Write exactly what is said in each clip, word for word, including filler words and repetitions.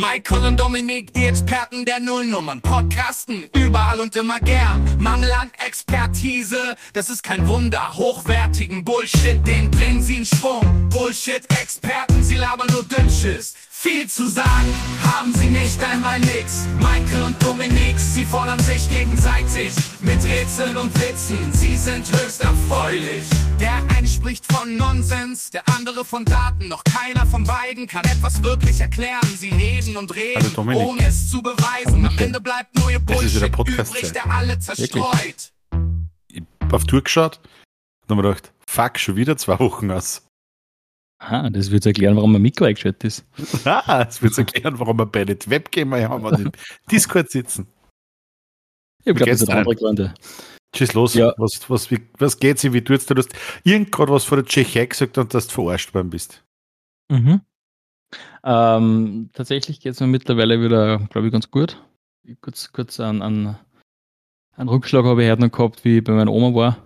Michael und Dominik, die Experten der Nullnummern, podcasten überall und immer gern. Mangel an Expertise, das ist kein Wunder. Hochwertigen Bullshit, den bringen sie in Schwung. Bullshit-Experten, sie labern nur Dünnschiss. Viel zu sagen, haben sie nicht einmal nix. Michael und Dominik, sie fordern sich gegenseitig mit Rätseln und Witzen, sie sind höchst erfreulich. Der eine spricht von Nonsens, der andere von Daten. Doch keiner von beiden kann etwas wirklich erklären. Sie reden und reden, ohne es zu beweisen. Am Ende bleibt nur ihr Bullshit übrig, der alle zerstreut. Ich hab auf Tour geschaut und hab mir gedacht, fuck, schon wieder zwei Wochen aus. Ah, das wird erklären, warum mein Mikro eingeschaltet ist. Ah, das wird erklären, warum wir beide die Webcam haben und im Discord sitzen. Ich glaube, das sind andere Gründe. Tschüss, los. Ja. Was, was, wie, was geht sie? Wie tut's dir? Du hast irgend gerade was vor der Tschechei gesagt und dass du verarscht worden bist. Mhm. Ähm, tatsächlich geht es mir mittlerweile wieder, glaube ich, ganz gut. Kurz, kurz an, an einen Rückschlag habe ich heute noch gehabt, wie ich bei meiner Oma war.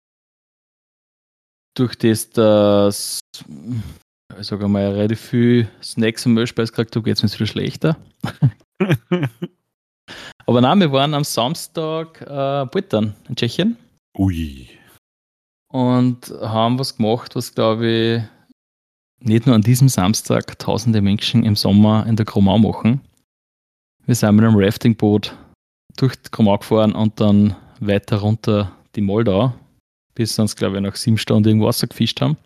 Durch das, dass ich sage mal, relativ viel Snacks und Mehlspeis gekriegt habe, geht es mir wieder schlechter. Aber nein, wir waren am Samstag äh, Botern in Tschechien. Ui. Und haben was gemacht, was, glaube ich, nicht nur an diesem Samstag tausende Menschen im Sommer in der Gromau machen. Wir sind mit einem Raftingboot durch die Gromau gefahren und dann weiter runter die Moldau, bis wir uns, glaube ich, nach sieben Stunden irgendwo Wasser gefischt haben.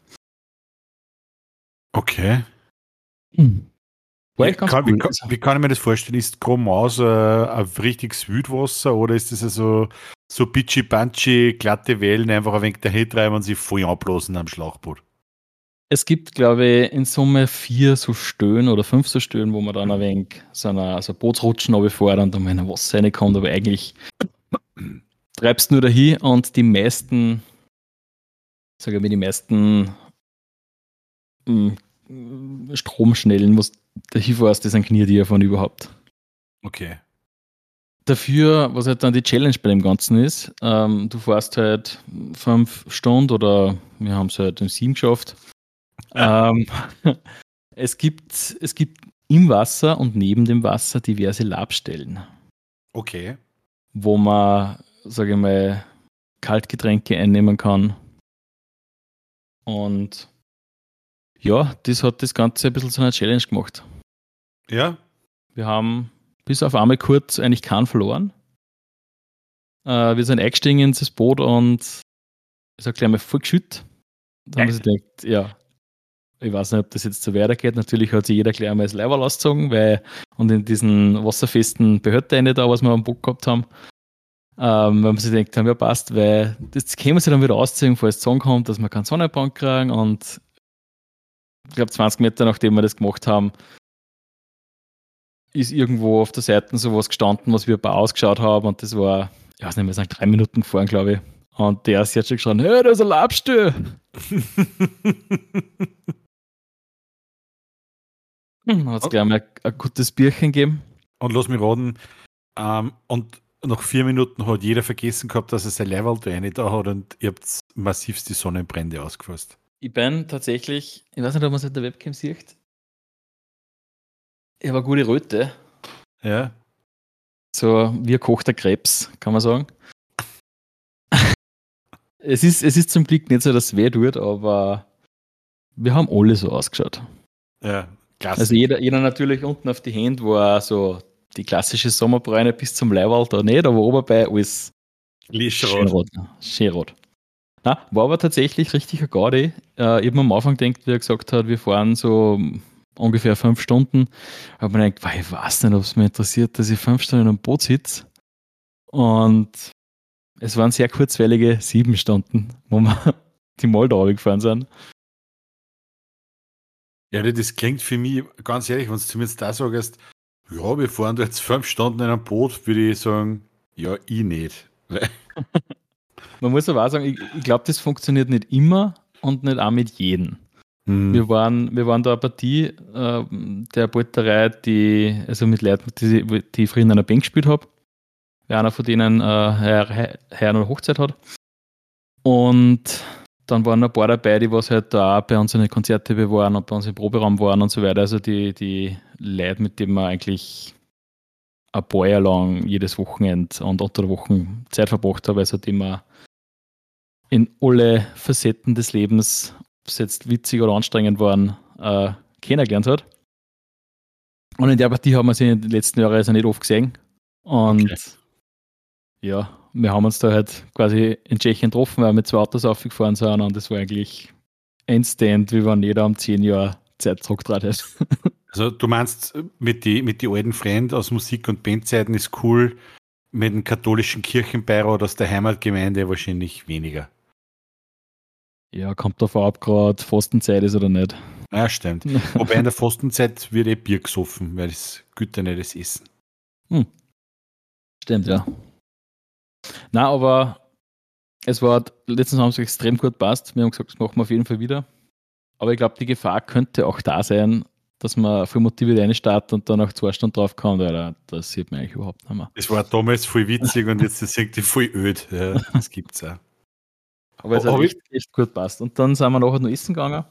Okay. Hm. Wie kann, cool. wie, kann, wie kann ich mir das vorstellen? Ist Gromau so ein richtiges Wildwasser oder ist das so, so bitchy-bunchy, glatte Wellen, einfach ein wenig dahin treiben und sich voll anblasen am Schlauchboot? Es gibt, glaube ich, in Summe vier so Stöhnen oder fünf so Stöhnen, wo man dann ein wenig so eine so Bootsrutschen runterfährt und dann mal in Wasser reinkommt, aber eigentlich treibst du nur dahin und die meisten, sage ich mal, die meisten mh, Stromschnellen, was dahin fährst, das sind Knietier von überhaupt. Okay. Dafür, was halt dann die Challenge bei dem Ganzen ist, ähm, du fährst halt fünf Stunden oder wir haben es halt in sieben geschafft. ähm, es gibt, es gibt im Wasser und neben dem Wasser diverse Labstellen. Okay. Wo man, sage ich mal, Kaltgetränke einnehmen kann. Und ja, das hat das Ganze ein bisschen zu einer Challenge gemacht. Ja. Wir haben bis auf einmal kurz eigentlich keinen verloren. Äh, wir sind eingestiegen ins Boot und ich sag gleich mal voll geschüttet. Da haben wir sich gedacht, ja, ich weiß nicht, ob das jetzt so weitergeht. Natürlich hat sich jeder gleich einmal das Leiberl ausgezogen, weil und in diesen wasserfesten Behörden da, was wir am Boot gehabt haben, ähm, weil wir sich gedacht haben, ja passt, weil das können wir sich dann wieder ausziehen, falls es zusammenkommt, dass wir keinen Sonnenbrand kriegen und ich glaube zwanzig Meter nachdem wir das gemacht haben, ist irgendwo auf der Seite sowas gestanden, was wir ein paar ausgeschaut haben und das war, ich weiß nicht, wir sind drei Minuten gefahren, glaube ich. Und der ist jetzt schon geschrien, hey, da ist ein Labstö! Hat es gleich mal ein gutes Bierchen gegeben. Und lass mich raten, ähm, und nach vier Minuten hat jeder vergessen gehabt, dass er sein Level da rein da hat und ihr habt massivst die Sonnenbrände ausgefasst. Ich bin tatsächlich, ich weiß nicht, ob man es in der Webcam sieht, ich habe eine gute Röte. Ja. So wie ein gekochter Krebs, kann man sagen. es, ist, es ist zum Glück nicht so, dass es weh tut, aber wir haben alle so ausgeschaut. Ja, klasse. Also jeder, jeder natürlich unten auf die Hände war so die klassische Sommerbräune bis zum Leiberl da nicht, aber oben bei alles schön rot. Schön rot. Nein, war aber tatsächlich richtig ein Gaudi. Äh, ich habe mir am Anfang gedacht, wie er gesagt hat, wir fahren so ungefähr fünf Stunden. Ich habe mir gedacht, ich weiß nicht, ob es mich interessiert, dass ich fünf Stunden in einem Boot sitze. Und es waren sehr kurzweilige sieben Stunden, wo wir die Moldau gefahren sind. Ja, das klingt für mich, ganz ehrlich, wenn du mir jetzt da sagst, ja, wir fahren da jetzt fünf Stunden in einem Boot, würde ich sagen, ja, ich nicht. Man muss aber auch sagen, ich, ich glaube, das funktioniert nicht immer und nicht auch mit jedem. Hm. Wir waren, wir waren da eine Partie äh, der Booterei, die, also mit Leuten, die, die ich früher in einer Bank gespielt habe, weil einer von denen äh, Herr, Herr eine Hochzeit hat. Und dann waren ein paar dabei, die was halt da auch bei uns in den Konzerte waren und bei uns im Proberaum waren und so weiter. Also die, die Leute, mit denen man eigentlich ein paar Jahre lang jedes Wochenende und unter der Woche Zeit verbracht habe, also die man in alle Facetten des Lebens, ob es jetzt witzig oder anstrengend waren, äh, kennengelernt hat. Und in der Partie haben wir sie in den letzten Jahren also nicht oft gesehen. Und okay. Ja, wir haben uns da halt quasi in Tschechien getroffen, weil wir mit zwei Autos aufgefahren sind und das war eigentlich instant, wie wenn jeder um zehn Jahre Zeit zurückgetragen hat. Also du meinst, mit den mit die alten Freunden aus Musik- und Bandzeiten ist cool, mit dem katholischen Kirchenbeirat aus der Heimatgemeinde wahrscheinlich weniger. Ja, kommt davon ab, gerade Fastenzeit ist oder nicht. Ja, stimmt. Wobei in der Fastenzeit wird eh Bier gesoffen, weil es gut ja nicht das Essen. Hm. Stimmt, ja. Nein, aber es war letzten Samstag extrem gut passt. Wir haben gesagt, das machen wir auf jeden Fall wieder. Aber ich glaube, die Gefahr könnte auch da sein, dass man voll motiviert reinstartet und dann nach zwei Stunden drauf kommt, weil das sieht man eigentlich überhaupt nicht mehr. Das war damals voll witzig und jetzt ist es voll öd. Ja, das gibt's auch. Aber es hat oh, echt, echt gut passt. Und dann sind wir nachher noch essen gegangen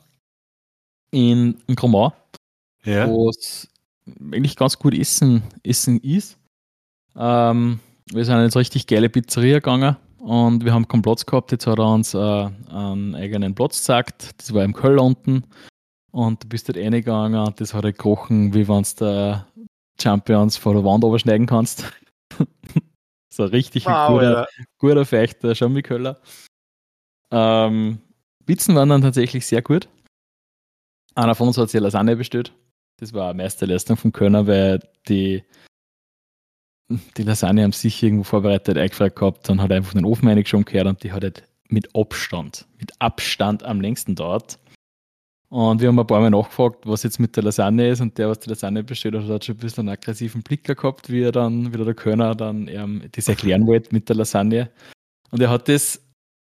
in, in Gromau, ja. wo es eigentlich ganz gut Essen, Essen ist. Ähm, wir sind in eine richtig geile Pizzeria gegangen und wir haben keinen Platz gehabt. Jetzt hat er uns äh, einen eigenen Platz gesagt. Das war im Köln unten. Und du bist halt reingegangen und das hat halt gerochen, wie wenn du der Champions vor der Wand überschneiden kannst. So richtig wow, ein guter, ja. guter feuchter Schamiköller. Ähm, Pizzen waren dann tatsächlich sehr gut. Einer von uns hat sich Lasagne bestellt. Das war eine Meisterleistung vom Kölner, weil die, die Lasagne haben sich irgendwo vorbereitet, eingefragt gehabt, dann hat er einfach den Ofen reingeschoben gehört und die hat halt mit Abstand, mit Abstand am längsten dauert. Und wir haben ein paar Mal nachgefragt, was jetzt mit der Lasagne ist, und der, was die Lasagne bestellt hat, hat schon ein bisschen einen aggressiven Blick gehabt, wie er dann, wie der Kölner dann ähm, das erklären wollte mit der Lasagne. Und er hat das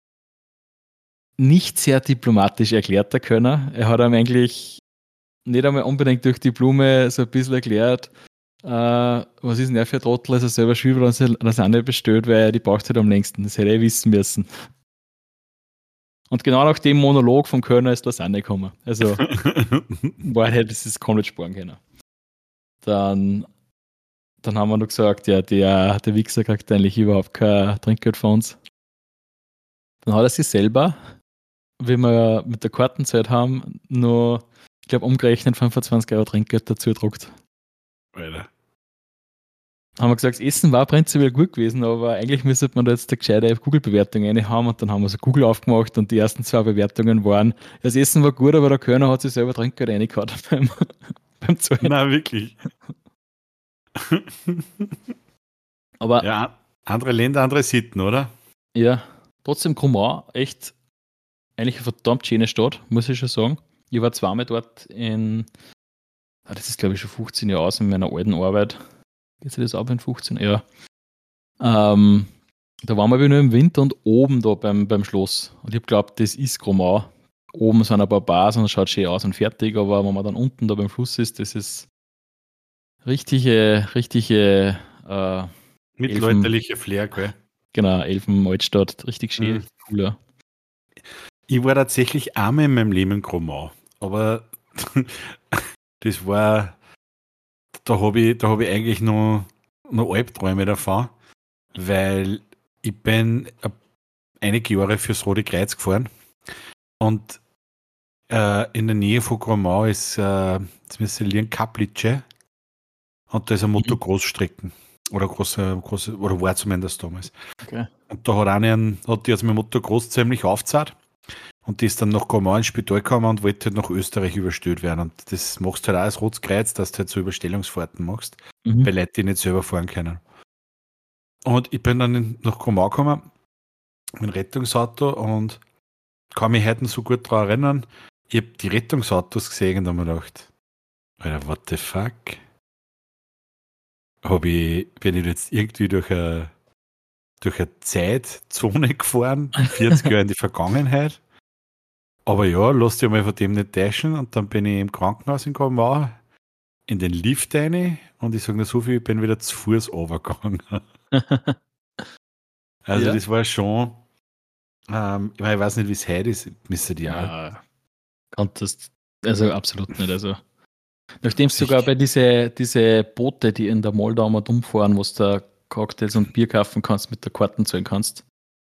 nicht sehr diplomatisch erklärt, der Kölner. Er hat ihm eigentlich nicht einmal unbedingt durch die Blume so ein bisschen erklärt, äh, was ist denn er für ein Trottel, als er selber Schüler und Lasagne bestellt, weil er die braucht halt am längsten. Das hätte er wissen müssen. Und genau nach dem Monolog vom Kölner ist Lasagne gekommen. Also, war halt, das ist komplett sparen können. Dann, dann haben wir noch gesagt, ja, der, der Wichser kriegt eigentlich überhaupt kein Trinkgeld von uns. Dann hat er sich selber, wie wir mit der Kartenzeit haben, nur, ich glaube, umgerechnet fünfundzwanzig Euro Trinkgeld dazu gedruckt. Alter. Haben wir gesagt, das Essen war prinzipiell gut gewesen, aber eigentlich müsste man da jetzt eine gescheite Google-Bewertung reinhaben, und dann haben wir so Google aufgemacht und die ersten zwei Bewertungen waren, das Essen war gut, aber der Kölner hat sich selber Trinkgeld reingehauen beim, beim Zahlen. Nein, wirklich. Aber ja, andere Länder, andere Sitten, oder? Ja, trotzdem Gromau, echt eigentlich eine verdammt schöne Stadt, muss ich schon sagen. Ich war zweimal dort in, ah, das ist glaube ich schon fünfzehn Jahre aus in meiner alten Arbeit. Geht sich das ab in fünfzehn? Ja. Ähm, da waren wir wieder nur im Winter und oben da beim, beim Schloss. Und ich habe geglaubt, das ist Gromau. Oben sind ein paar Bars und es schaut schön aus und fertig, aber wenn man dann unten da beim Fluss ist, das ist richtige, richtige äh, mittelalterliche Flair, gell? Genau, Elfen-Altstadt, richtig schön, mhm. Cool, ja. Ich war tatsächlich einmal in meinem Leben in Gromau, aber das war, da habe ich, da hab ich eigentlich noch, noch Albträume davon, weil ich bin einige Jahre fürs Rote Kreuz gefahren und äh, in der Nähe von Gromau ist äh, Kaplitsche und da ist eine Motocross-Strecken. Oder große, große, oder war zumindest damals. Okay. Und da hat eine einen, hat die jetzt mit Motocross ziemlich aufgezahlt und die ist dann nach Gromau ins Spital gekommen und wollte halt nach Österreich überstellt werden. Und das machst du halt auch als Rotes Kreuz, dass du halt so Überstellungsfahrten machst, mhm. weil Leute die nicht selber fahren können. Und ich bin dann nach Gromau gekommen mit dem Rettungsauto und kann mich heute so gut daran erinnern, ich habe die Rettungsautos gesehen und habe mir gedacht, Alter, what the fuck? Hab ich, bin ich jetzt irgendwie durch eine, durch eine Zeitzone gefahren, vierzig Jahre in die Vergangenheit. Aber ja, lass dich mal von dem nicht täuschen. Und dann bin ich im Krankenhaus in Gromau in den Lift rein und ich sage nur so viel, ich bin wieder zu Fuß runtergegangen. Also ja. Das war schon, Ähm, ich, meine, ich weiß nicht, wie es heute ist, müsste die ja. Konntest, also absolut nicht. Also nachdem es sogar bei diese, diese Boote, die in der Moldau mal umfahren, wo du da Cocktails und Bier kaufen kannst, mit der Karten zahlen kannst.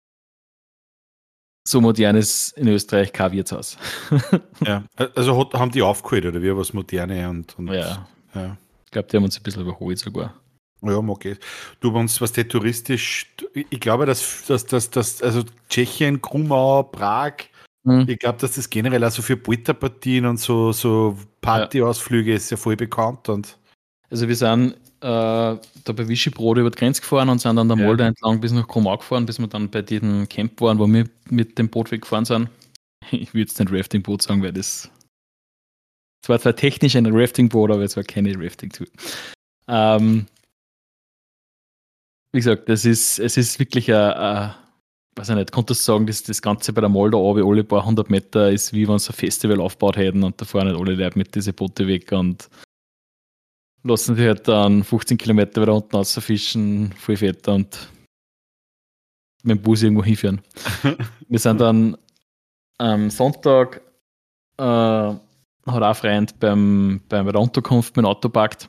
So modern ist in Österreich kein Wirtshaus. Ja, also hat, haben die aufgeholt, oder wie, was Moderne und, und ja. ja. Ich glaube, die haben uns ein bisschen überholt sogar. Ja, mag ich. Du, bei uns, was der touristisch, ich glaube, dass, dass, dass, dass also Tschechien, Krumau, Prag, hm. ich glaube, dass das generell auch so für Polterpartien und so, so Partyausflüge ja. ist ja voll bekannt. Und also wir sind äh, da bei Vichy-Brode über die Grenze gefahren und sind dann der Moldau ja. entlang bis nach Krumau gefahren, bis wir dann bei diesem Camp waren, wo wir mit dem Boot weggefahren sind. Ich würde jetzt nicht Rafting-Boot sagen, weil das es war zwar technisch ein Rafting-Boot, aber es war keine Rafting-Tour. Ähm, wie gesagt, das ist, es ist wirklich ein, ein weiß ich nicht, konntest du sagen, dass das Ganze bei der Moldau aber alle paar hundert Meter ist, wie wenn sie ein Festival aufgebaut hätten und da fahren nicht alle Leute mit diesen Boote weg und lassen sich halt dann fünfzehn Kilometer wieder unten rausfischen, voll fett und mit dem Bus irgendwo hinführen. Wir sind dann am Sonntag äh, hat auch ein Freund beim, beim, bei der Unterkunft mit dem Auto parkt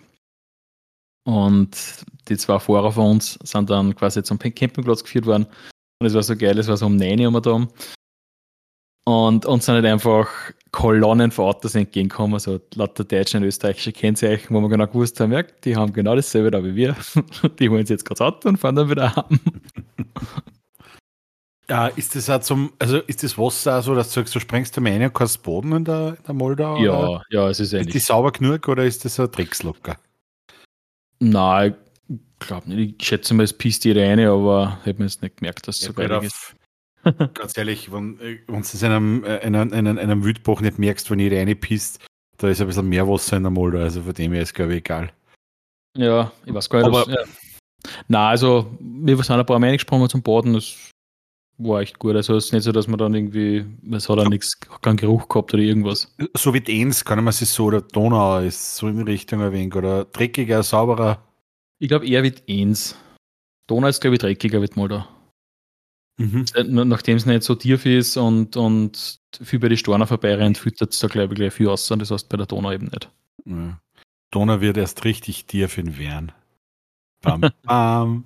und die zwei Fahrer von uns sind dann quasi zum Campingplatz geführt worden und es war so geil, es war so um neun Uhr da und uns sind halt einfach Kolonnen von Autos entgegengekommen, so lauter deutsche und österreichische Kennzeichen, wo wir genau gewusst haben, ja, die haben genau dasselbe da wie wir, die holen sich jetzt gerade das Auto und fahren dann wieder heim. Ja, ist das auch zum, also ist das Wasser auch so, dass du sagst, du sprengst da mal rein und kannst Boden in der, in der Moldau? Ja, oder? ja, es ist ähnlich. Ist die sauber genug oder ist das ein Dreckslocker? Nein, ich glaube nicht. Ich schätze mal, es pisst jeder rein, aber ich habe mir jetzt nicht gemerkt, dass es ja, so geil ist. Ganz ehrlich, wenn, wenn du es in einem, in einem, in einem Wildbach nicht merkst, wenn jeder reinpisst, da ist ein bisschen mehr Wasser in der Moldau, also von dem her ist glaube ich egal. Ja, ich weiß gar nicht. Aber, ja. Nein, also wir sind ein paar Mal reingesprungen zum Baden, das war echt gut. Also es ist nicht so, dass man dann irgendwie, es hat auch nichts, keinen Geruch gehabt oder irgendwas. So wie die Enns, kann man sich so, oder Donau ist so in Richtung ein wenig, oder dreckiger, sauberer. Ich glaube eher wie die Enns. Donau ist glaube ich dreckiger wie die Moldau. Mhm. Nachdem es nicht so tief ist und, und viel bei den Storner vorbeirennt, füttert es da glaube ich gleich viel aus, und das heißt bei der Donau eben nicht. Ja. Donau wird erst richtig tief in Wern. Bam, bam.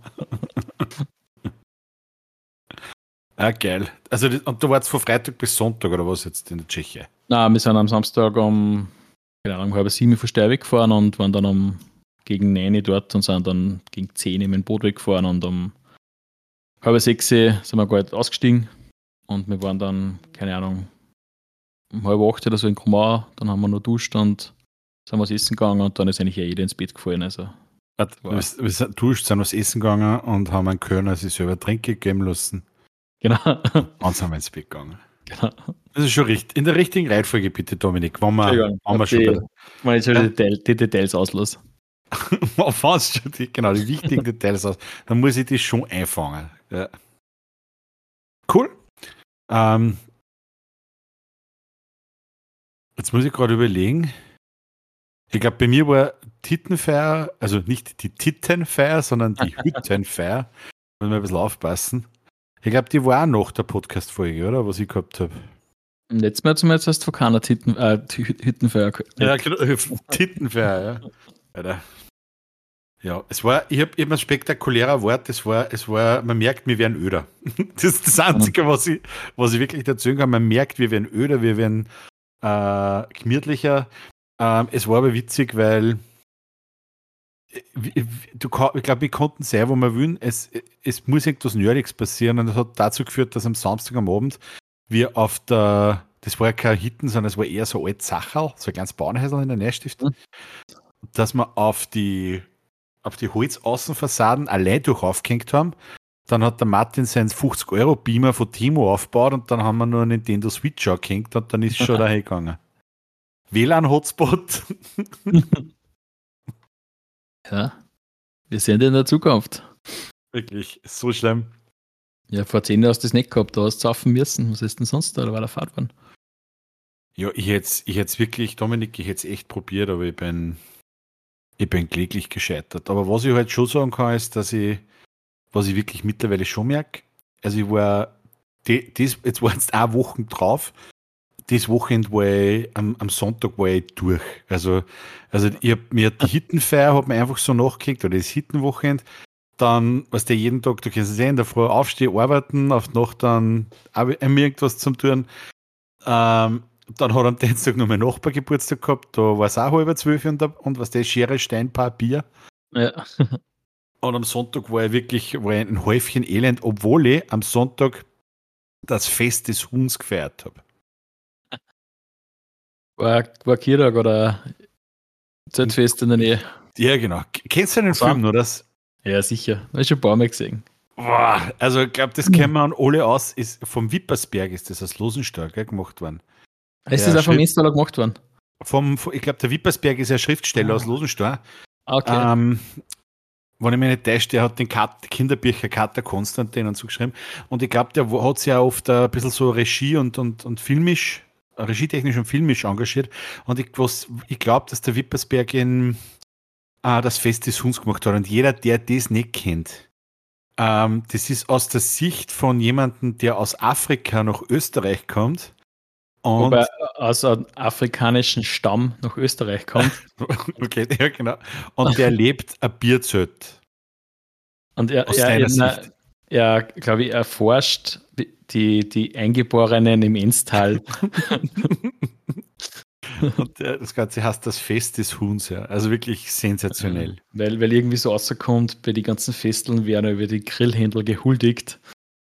Ah, geil. Also, und du warst von Freitag bis Sonntag oder was jetzt in der Tschechei? Nein, wir sind am Samstag um, keine Ahnung, halb sieben von Steyr weggefahren und waren dann um gegen neun dort und sind dann gegen zehn mit dem Boot weggefahren und um halb sechs sind wir gerade ausgestiegen und wir waren dann, keine Ahnung, um halb acht oder so in Krumau, dann haben wir noch duscht und sind was essen gegangen und dann ist eigentlich jeder ins Bett gefallen. Also, wir sind duscht, sind was essen gegangen und haben einen Kölner sich selber Tränke geben lassen. Genau. Und sind wir ins Bett gegangen. Genau. Das ist schon richtig. In der richtigen Reihenfolge bitte, Dominik. Wenn wir, wenn wir schon die, wenn ich schon ja. die, Detail, die Details auslasse. Fast schon die, genau, die wichtigen Details aus. Dann muss ich die schon einfangen. Ja. Cool. Ähm, jetzt muss ich gerade überlegen. Ich glaube, bei mir war Tittenfeier, also nicht die Tittenfeier, sondern die Hüttenfeier. Muss man ein bisschen aufpassen. Ich glaube, die war auch nach der Podcast-Folge, oder? Was ich gehabt habe. Letztes Mal zum jetzt hast du von keiner Titten, äh, Hüttenfeier. Ja, genau. Tittenfeier, ja. Alter. Ja, es war, ich habe eben ein spektakulärer Wort, es war, es war, man merkt, wir werden öder. Das ist das Einzige, was ich, was ich wirklich erzählen kann. Man merkt, wir werden öder, wir werden äh, gemütlicher. Ähm, es war aber witzig, weil du, ich glaube, wir konnten sein, wo wir wollen. Es, es muss irgendwas Nerdiges passieren und das hat dazu geführt, dass am Samstag am Abend wir auf der, das war ja kein Hitten, sondern es war eher so ein altes Sacherl, so ein kleines Bauernhäuser in der Neustift, mhm. dass wir auf die auf die Holzaußenfassaden allein durch aufgehängt haben. Dann hat der Martin seinen fünfzig Euro Beamer von Timo aufgebaut und dann haben wir nur einen Nintendo Switch angehängt und dann ist schon dahin gegangen. W L A N-Hotspot. Ja, wir sind in der Zukunft. Wirklich, so schlimm. Ja, vor zehn Jahren hast du das nicht gehabt, da hast du saufen müssen. Was ist denn sonst da? Da war der Fahrtbahn. Ja, ich hätte ich es wirklich, Dominik, ich hätte es echt probiert, aber ich bin, ich bin kläglich gescheitert. Aber was ich halt schon sagen kann, ist, dass ich, was ich wirklich mittlerweile schon merke, also ich war die, das, jetzt waren es auch Wochen drauf. Das Wochenende war ich, am, am Sonntag war ich durch. Also, also ich hab mir die Hittenfeier hat mir einfach so nachgekickt, oder das Hittenwochenende. Dann, was der jeden Tag, du kannst es sehen, in der Früh aufstehen, arbeiten, auf die Nacht dann auch irgendwas zum tun. Ähm, dann hat am Dienstag noch mein Nachbar Geburtstag gehabt, da war es auch halb zwölf und, und was der Schere, Stein, Paar Bier. Ja. Und am Sonntag war ich wirklich war ich ein Häufchen Elend, obwohl ich am Sonntag das Fest des Huhns gefeiert habe. War, war Kirtag oder Zeltfest in der Nähe? Ja, genau. Kennst du den So. Film, oder? Das? Ja, sicher. Habe ich schon ein paar Mal gesehen. Boah, also ich glaube, das kennen wir an alle aus. Ist, vom Wippersberg ist das aus Losenstahl gell, gemacht worden. Ist Der das auch vom Schrift- Installer gemacht worden? Vom, ich glaube, der Wippersberg ist ja Schriftsteller Ah. aus Losenstahl. Okay. Ähm, wenn ich mich nicht täusche, der hat den Kat- Kinderbücher Kater Konstantin und so geschrieben. Und ich glaube, der hat sich ja oft ein bisschen so Regie und, und, und filmisch, regietechnisch und filmisch engagiert. Und ich, was- ich glaube, dass der Wippersberg in äh, das Fest des Huhns gemacht hat. Und jeder, der das nicht kennt, ähm, das ist aus der Sicht von jemandem, der aus Afrika nach Österreich kommt. Und Wobei aus einem afrikanischen Stamm nach Österreich kommt. okay, ja, genau. Und der lebt ein Bierzelt. Und er, Aus er, deiner er, Sicht. er glaube ich, erforscht die, die Eingeborenen im Enstal. Und der, das Ganze heißt das Fest des Huhns, ja. Also wirklich sensationell. weil, weil irgendwie so rauskommt, bei den ganzen Festeln werden über die Grillhändler gehuldigt.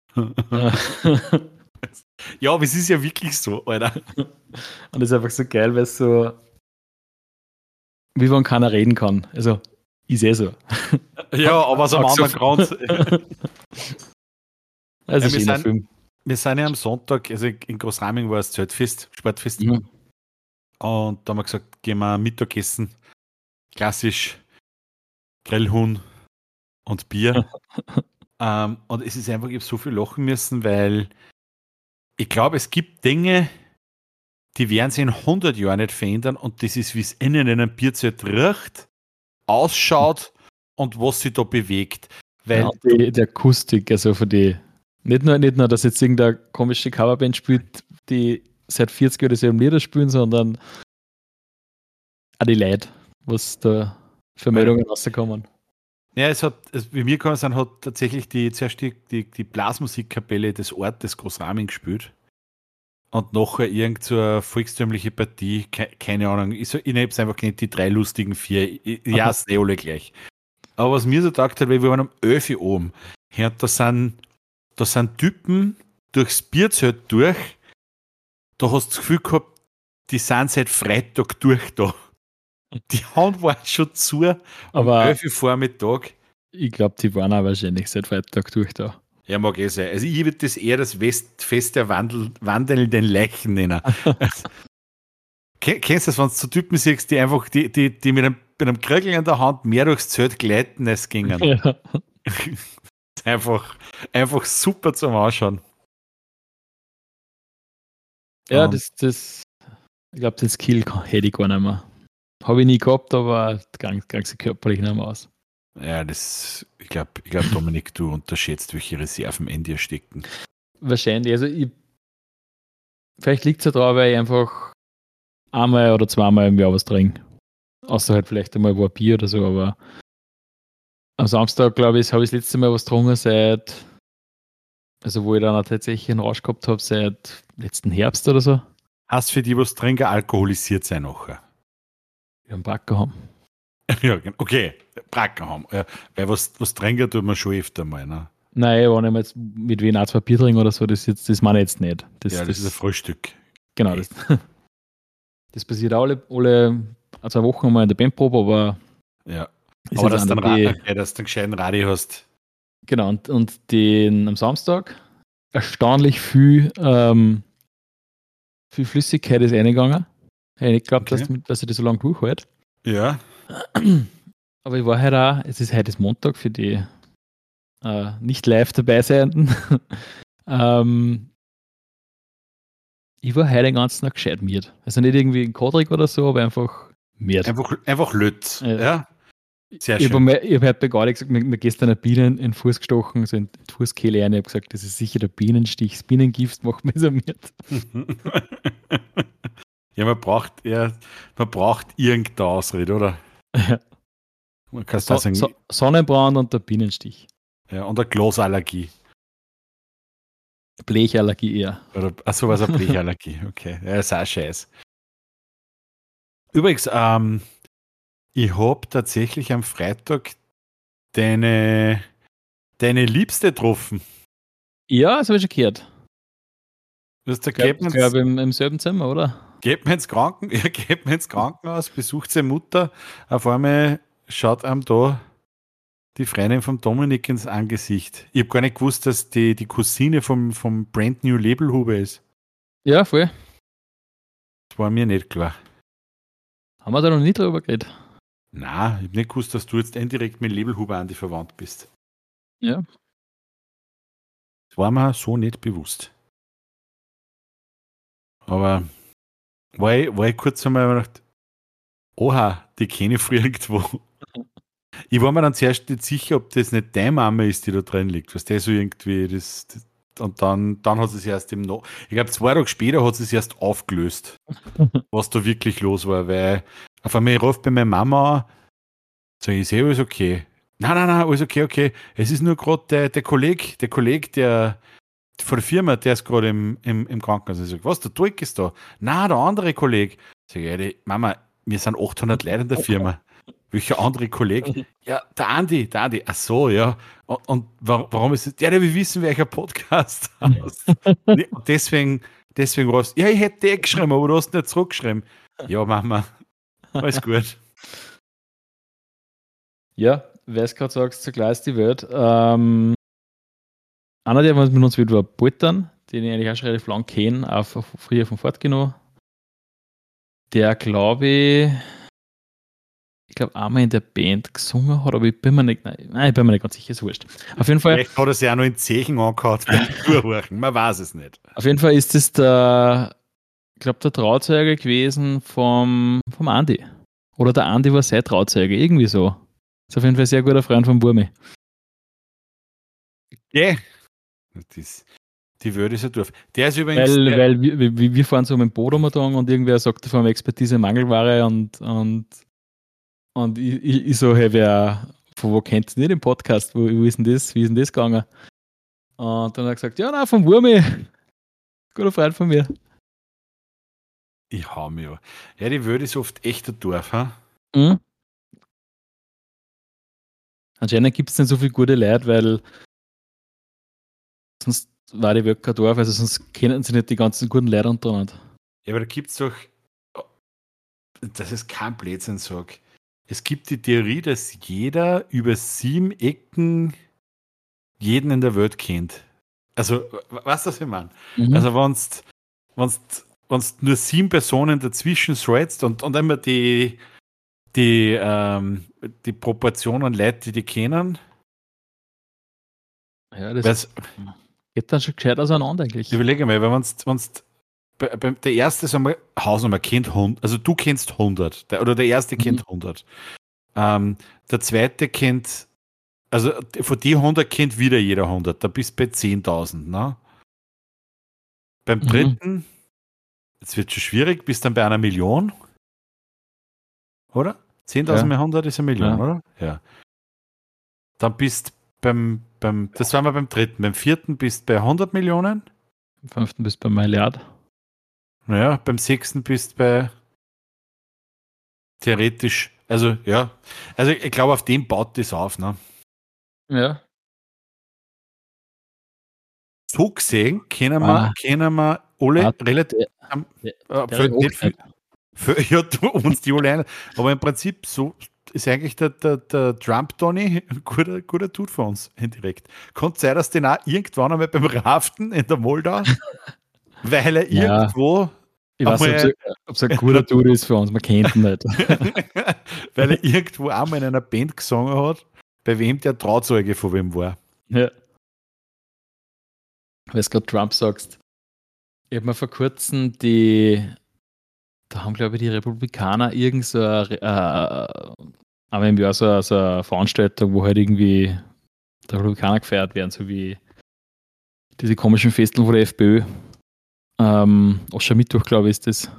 Ja, aber es ist ja wirklich so, Alter. Und das ist einfach so geil, weil es so, wie wenn keiner reden kann. Also, ist eh so. Ja, aber aus einem Auch so- anderen Grund. Also, Ja, wir schöner sind- Film. Wir sind ja am Sonntag, also in Großraming war es Zeltfest, Sportfest. Mhm. Und da haben wir gesagt, gehen wir Mittagessen. Klassisch Grillhuhn und Bier. ähm, und es ist einfach, ich habe so viel lachen müssen, weil ich glaube, es gibt Dinge, die werden sich in hundert Jahren nicht verändern und das ist, wie es innen in einem Bierzelt riecht, ausschaut und was sich da bewegt. Weil Ja, die, die Akustik, also für die, nicht nur, nicht nur, dass jetzt irgendeine komische Coverband spielt, die seit vierzig Jahren dieselben Lieder spielen, sondern auch die Leute, was da für Meldungen rauskommen. ja, es hat, es, wie mir gekommen sind, hat tatsächlich die, zuerst die, die, die Blasmusikkapelle des Ortes Großraming gespielt. Und nachher irgend so eine volkstümliche Partie, ke, keine Ahnung, ich, so, ich habe es einfach genannt, die drei lustigen vier. Ich, ja, es eh alle gleich. Aber was mir so gedacht hat, weil wir waren am Öfi oben, ja, da sind, da sind Typen durchs Bierzelt durch, da hast du das Gefühl gehabt, die sind seit Freitag durch da. Die Hand war schon zu am Aber Öfi Vormittag. ich glaube, die waren auch wahrscheinlich seit Freitag durch da. Ja, mag eh sein. Also ich würde das eher das West Fest der Wandel, wandelnden Leichen nennen. Ken- Kennst du das, wenn du so Typen siehst, die einfach, die, die, die mit einem, mit einem Krügel in der Hand mehr durchs Zelt gleiten als gingen? Ja. einfach, einfach super zum Anschauen. Ja, Ähm. das, das, ich glaube, den Skill kann- hätte ich gar nicht mehr. Habe ich nie gehabt, aber gang, gang sie körperlich nicht mehr aus. Ja, das, ich glaube, ich glaub, Dominik, du unterschätzt, welche Reserven in dir stecken. Wahrscheinlich. Also ich, vielleicht liegt es ja daran, weil ich einfach einmal oder zweimal im Jahr was trinke. Außer halt vielleicht einmal ein Bier oder so, aber am Samstag, glaube ich, habe ich das letzte Mal was getrunken seit, also wo ich dann auch tatsächlich einen Rausch gehabt habe, seit letzten Herbst oder so. Hast für die, was trinken, alkoholisiert sein nachher? Wir haben Backer haben. Ja, genau. Okay, Bracken haben. Ja, weil was, was trinken tut man schon öfter mal. Ne? Nein, wenn ich mir jetzt mit wen auch zwei Bier trinke oder so, das, jetzt, das meine ich jetzt nicht. Das, Ja, das, das ist ein Frühstück. Genau, das, das passiert auch alle, alle zwei Wochen mal in der Bandprobe, aber Ja. ist Aber jetzt dass du auch dann nicht Ra- die- okay, dass du einen gescheiten Radio hast. Genau, und, und den am Samstag erstaunlich viel, ähm, viel Flüssigkeit ist reingegangen. Ich hätte nicht geglaubt, Okay. dass, dass ich das so lange durchhalte. Ja. Aber ich war halt auch, es ist heute ist Montag für die äh, nicht live dabei seienden. ähm, ich war heute den ganzen Tag gescheit miert. Also nicht irgendwie ein Kodrig oder so, aber einfach miert. Einfach, einfach Lütz. Ja. Ja. Sehr Ich habe schön. mir- ich hab halt bei Gaudi gesagt, mir, mir gestern eine Biene in den Fuß gestochen, so in die Fußkehle rein. Ich habe gesagt, das ist sicher der Bienenstich. Das Bienengift macht mich so mit. Ja, man braucht ja, man braucht irgendeine Ausrede, oder? Ja. Man kann So, sagen, so, Sonnenbrand und der Bienenstich. ja, und eine Glosallergie. Blechallergie eher. Oder, achso, was eine Blechallergie. Okay, ja, ist auch scheiß. Übrigens, ähm, ich habe tatsächlich am Freitag deine, deine Liebste getroffen. Ja, das habe ich schon gehört. Du hast da Ich glaube geht man glaub, im, im selben Zimmer, oder? geht man ins Kranken, ja, geht man ins Krankenhaus, besucht seine Mutter, auf einmal schaut einem da die Freundin vom Dominik ins Angesicht. Ich habe gar nicht gewusst, dass die, die Cousine vom, vom Brand New Labelhuber ist. Ja, voll. Das war mir nicht klar. Haben wir da noch nie drüber geredet? Nein, ich habe nicht gewusst, dass du jetzt indirekt mit Labelhuber an die verwandt bist. Ja. Das war mir so nicht bewusst. Aber war ich, war ich kurz einmal gedacht, oha, die kenne ich früher irgendwo. Ich war mir dann zuerst nicht sicher, ob das nicht deine Mama ist, die da drin liegt. Was der so irgendwie, das, das und dann, dann hat sie es erst im No. Ich glaube, zwei Tage später hat sie es erst aufgelöst, was da wirklich los war, weil auf einmal ich rufe bei meiner Mama an, sage ich, ist eh alles okay. Nein, nein, nein, alles okay, okay. Es ist nur gerade der, der Kollege, der Kollege, der von der Firma, der ist gerade im, im, im Krankenhaus. Ich sage, was, der Tulk ist da? Nein, der andere Kollege. Sag ich, ja, die, Mama, wir sind achthundert Leute in der Firma. Welcher andere Kollege? Ja, der Andi, der Andi. Ach so, ja. Und, und wa- warum ist es? Ja, wir wissen, welcher Podcast hast. Nee, und deswegen, deswegen war es, ja, ich hätte eh geschrieben, aber du hast nicht zurückgeschrieben. Ja, Mama, alles gut. Ja, weil du gerade sagst, so klar ist die Welt. Ähm, einer, der was mit uns wird, war Boltern, den ich eigentlich auch schon relativ lang kenne, auch von- früher von Fortgeno. Der, glaube ich, ich glaube, einmal in der Band gesungen hat, aber ich bin mir nicht, nein, nein, ich bin mir nicht ganz sicher, ist wurscht. Auf jeden Fall, Vielleicht hat er sich auch noch in Zechen angehauen beim Durchhorchen, man weiß es nicht. auf jeden Fall ist es der, ich glaube, der Trauzeuge gewesen vom, vom Andi. Oder der Andi war sein Trauzeuge, irgendwie so. Ist auf jeden Fall ein sehr guter Freund von Burmi. Ja. Das, die Welt ist ein Dorf. Der ist übrigens. Weil, der, weil wir, wir, wir fahren so mit dem Boot um und irgendwer sagte von Expertise Mangelware und, und, und ich, ich, ich so, hey, wer, von wo kennt ihr den Podcast? Wo, wo ist denn das? Wie ist denn das gegangen? Und dann hat er gesagt, ja, na, vom Wurmi. Guter Freund von mir. ich hau mich ja. Ja, die Welt ist oft echt ein Dorf, ha? Mhm. Anscheinend gibt es nicht so viele gute Leute, weil sonst war die Welt kein Dorf, also sonst kennen sie nicht die ganzen guten Leute untereinander. Ja, aber da gibt es doch. Das ist kein Blödsinn, sag. Es gibt die Theorie, dass jeder über sieben Ecken jeden in der Welt kennt. Also, we- weißt du, was ich meine? Mhm. Also, wenn du nur sieben Personen dazwischen threadst und, und immer die, die, ähm, die Proportionen Leute, die die kennen, Ja, das weil's, geht dann schon gescheit auseinander eigentlich. überlege mal, weil wenn du bei, bei, der erste ist einmal Hausnummer kennt hundert, also du kennst hundert, der, oder der erste Mhm. kennt hundert. Ähm, der zweite kennt, also von die hundert kennt wieder jeder hundert, da bist du bei zehntausend. Ne? Beim Mhm. dritten, jetzt wird schon schwierig, bist dann bei einer Million, oder? zehntausend Ja. mal hundert ist eine Million, Ja. oder? Ja. Dann bist beim, beim, das waren wir beim dritten, beim vierten bist bei hundert Millionen, Am fünften bist du bei Milliard. naja, beim sechsten bist bei theoretisch, also ja, also ich glaube, auf dem baut das auf. Ne? Ja. So gesehen können wir, Ah. können wir alle Ah, relativ, der- ähm, der- äh, der für, nicht Hochzeit. für, für, ja, du, uns die alle ein, aber im Prinzip so ist eigentlich der, der, der Trump-Donny ein guter, guter Dude für uns, indirekt. Kann sein, dass den auch irgendwann einmal beim Raften in der Moldau, weil er Ja. irgendwo Ich weiß nicht, einmal- ob es ein guter Dude ist für uns, man kennt ihn nicht. weil er irgendwo einmal in einer Band gesungen hat, bei wem der Trauzeuge von wem war. Ja. Weil du gerade Trump sagst. Ich habe mir vor kurzem die, da haben glaube ich die Republikaner irgend so eine, äh, Aber im Jahr so, so eine Veranstaltung, wo halt irgendwie der Republikaner gefeiert werden, so wie diese komischen Festeln von der FPÖ. Ähm, Aschermittwoch, glaube ich, ist das.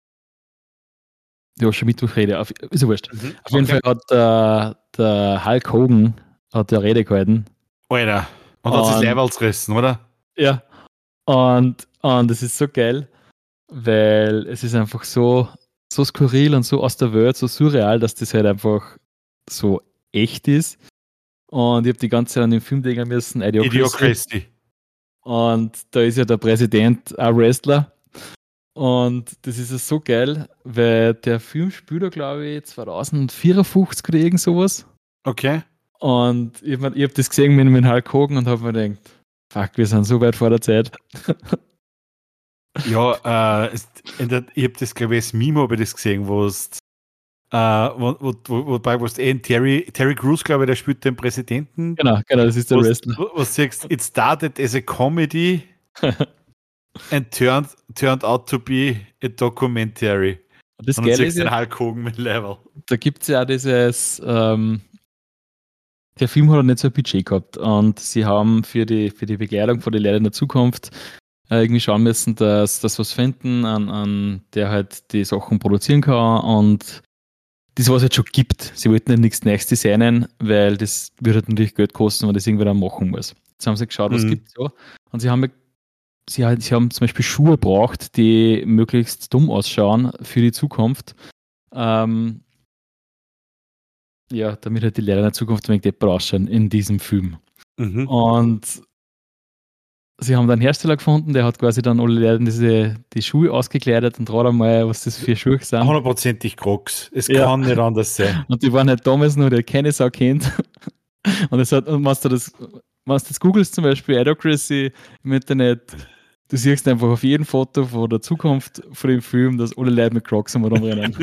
Die Aschermittwoch-Rede. Auf, ist ja wurscht. Mhm. Auf jeden Okay. Fall hat der, der Hulk Hogan hat eine Rede gehalten. Alter. Und hat sich das Und- Leiberl gerissen, oder? Ja. Und, und das ist so geil, weil es ist einfach so, so skurril und so aus der Welt, so surreal, dass das halt einfach so echt ist. Und ich habe die ganze Zeit an den Film denken müssen, Idiocracy. Idiocracy. Und da ist ja der Präsident ein Wrestler. Und das ist ja so geil, weil der Film spielt da, glaube ich, zweitausendvierundfünfzig oder irgend sowas. Okay. Und ich habe hab das gesehen mit, mit Hulk Hogan und habe mir gedacht, fuck, wir sind so weit vor der Zeit. Ja, äh, ist- in der, ich habe das, glaube ich, als Meme habe ich das gesehen, wo es äh, wo, wo, wo, wobei, wo es eh Terry, Terry Crews, glaube ich, der spielt den Präsidenten. Genau, genau, das ist der Wo Wrestler. wo du siehst, it started as a comedy and turned, turned out to be a documentary. Und das Und dann Geile siehst ist du den ja, Hulk Hogan mit Level. da gibt es ja auch dieses, ähm, der Film hat ja nicht so ein Budget gehabt und sie haben für die, für die Begleitung von den Leuten in der Zukunft äh, irgendwie schauen müssen, dass das was finden, an, an der halt die Sachen produzieren kann und das, was es jetzt schon gibt. Sie wollten ja nichts Neues designen, weil das würde halt natürlich Geld kosten, wenn man das irgendwie dann machen muss. Jetzt haben sie geschaut, was Mhm. gibt es so. Und sie haben, sie, halt- sie haben zum Beispiel Schuhe braucht, die möglichst dumm ausschauen für die Zukunft. Ähm, ja, damit halt die Lehrer in der Zukunft ein wenig deppert ausschauen in diesem Film. Mhm. Und sie haben dann einen Hersteller gefunden, der hat quasi dann alle Leuten diese, die Schuhe ausgekleidet und rat einmal, was das für Schuhe sind. Hundertprozentig Crocs. Es Ja. kann nicht anders sein. Und die waren halt damals noch, der keine Sau kennt. Und es hat, und wenn du das, wenn du das googelst, zum Beispiel Idiocracy im Internet, du siehst einfach auf jedem Foto von der Zukunft von dem Film, dass alle Leute mit Crocs am rumrennen.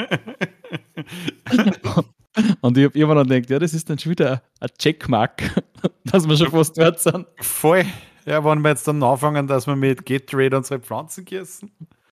Und ich habe immer dann gedacht, ja, das ist dann schon wieder ein Checkmark, dass wir schon fast dort sind. Voll. Ja, wenn wir jetzt dann anfangen, dass wir mit Gatorade unsere Pflanzen gießen.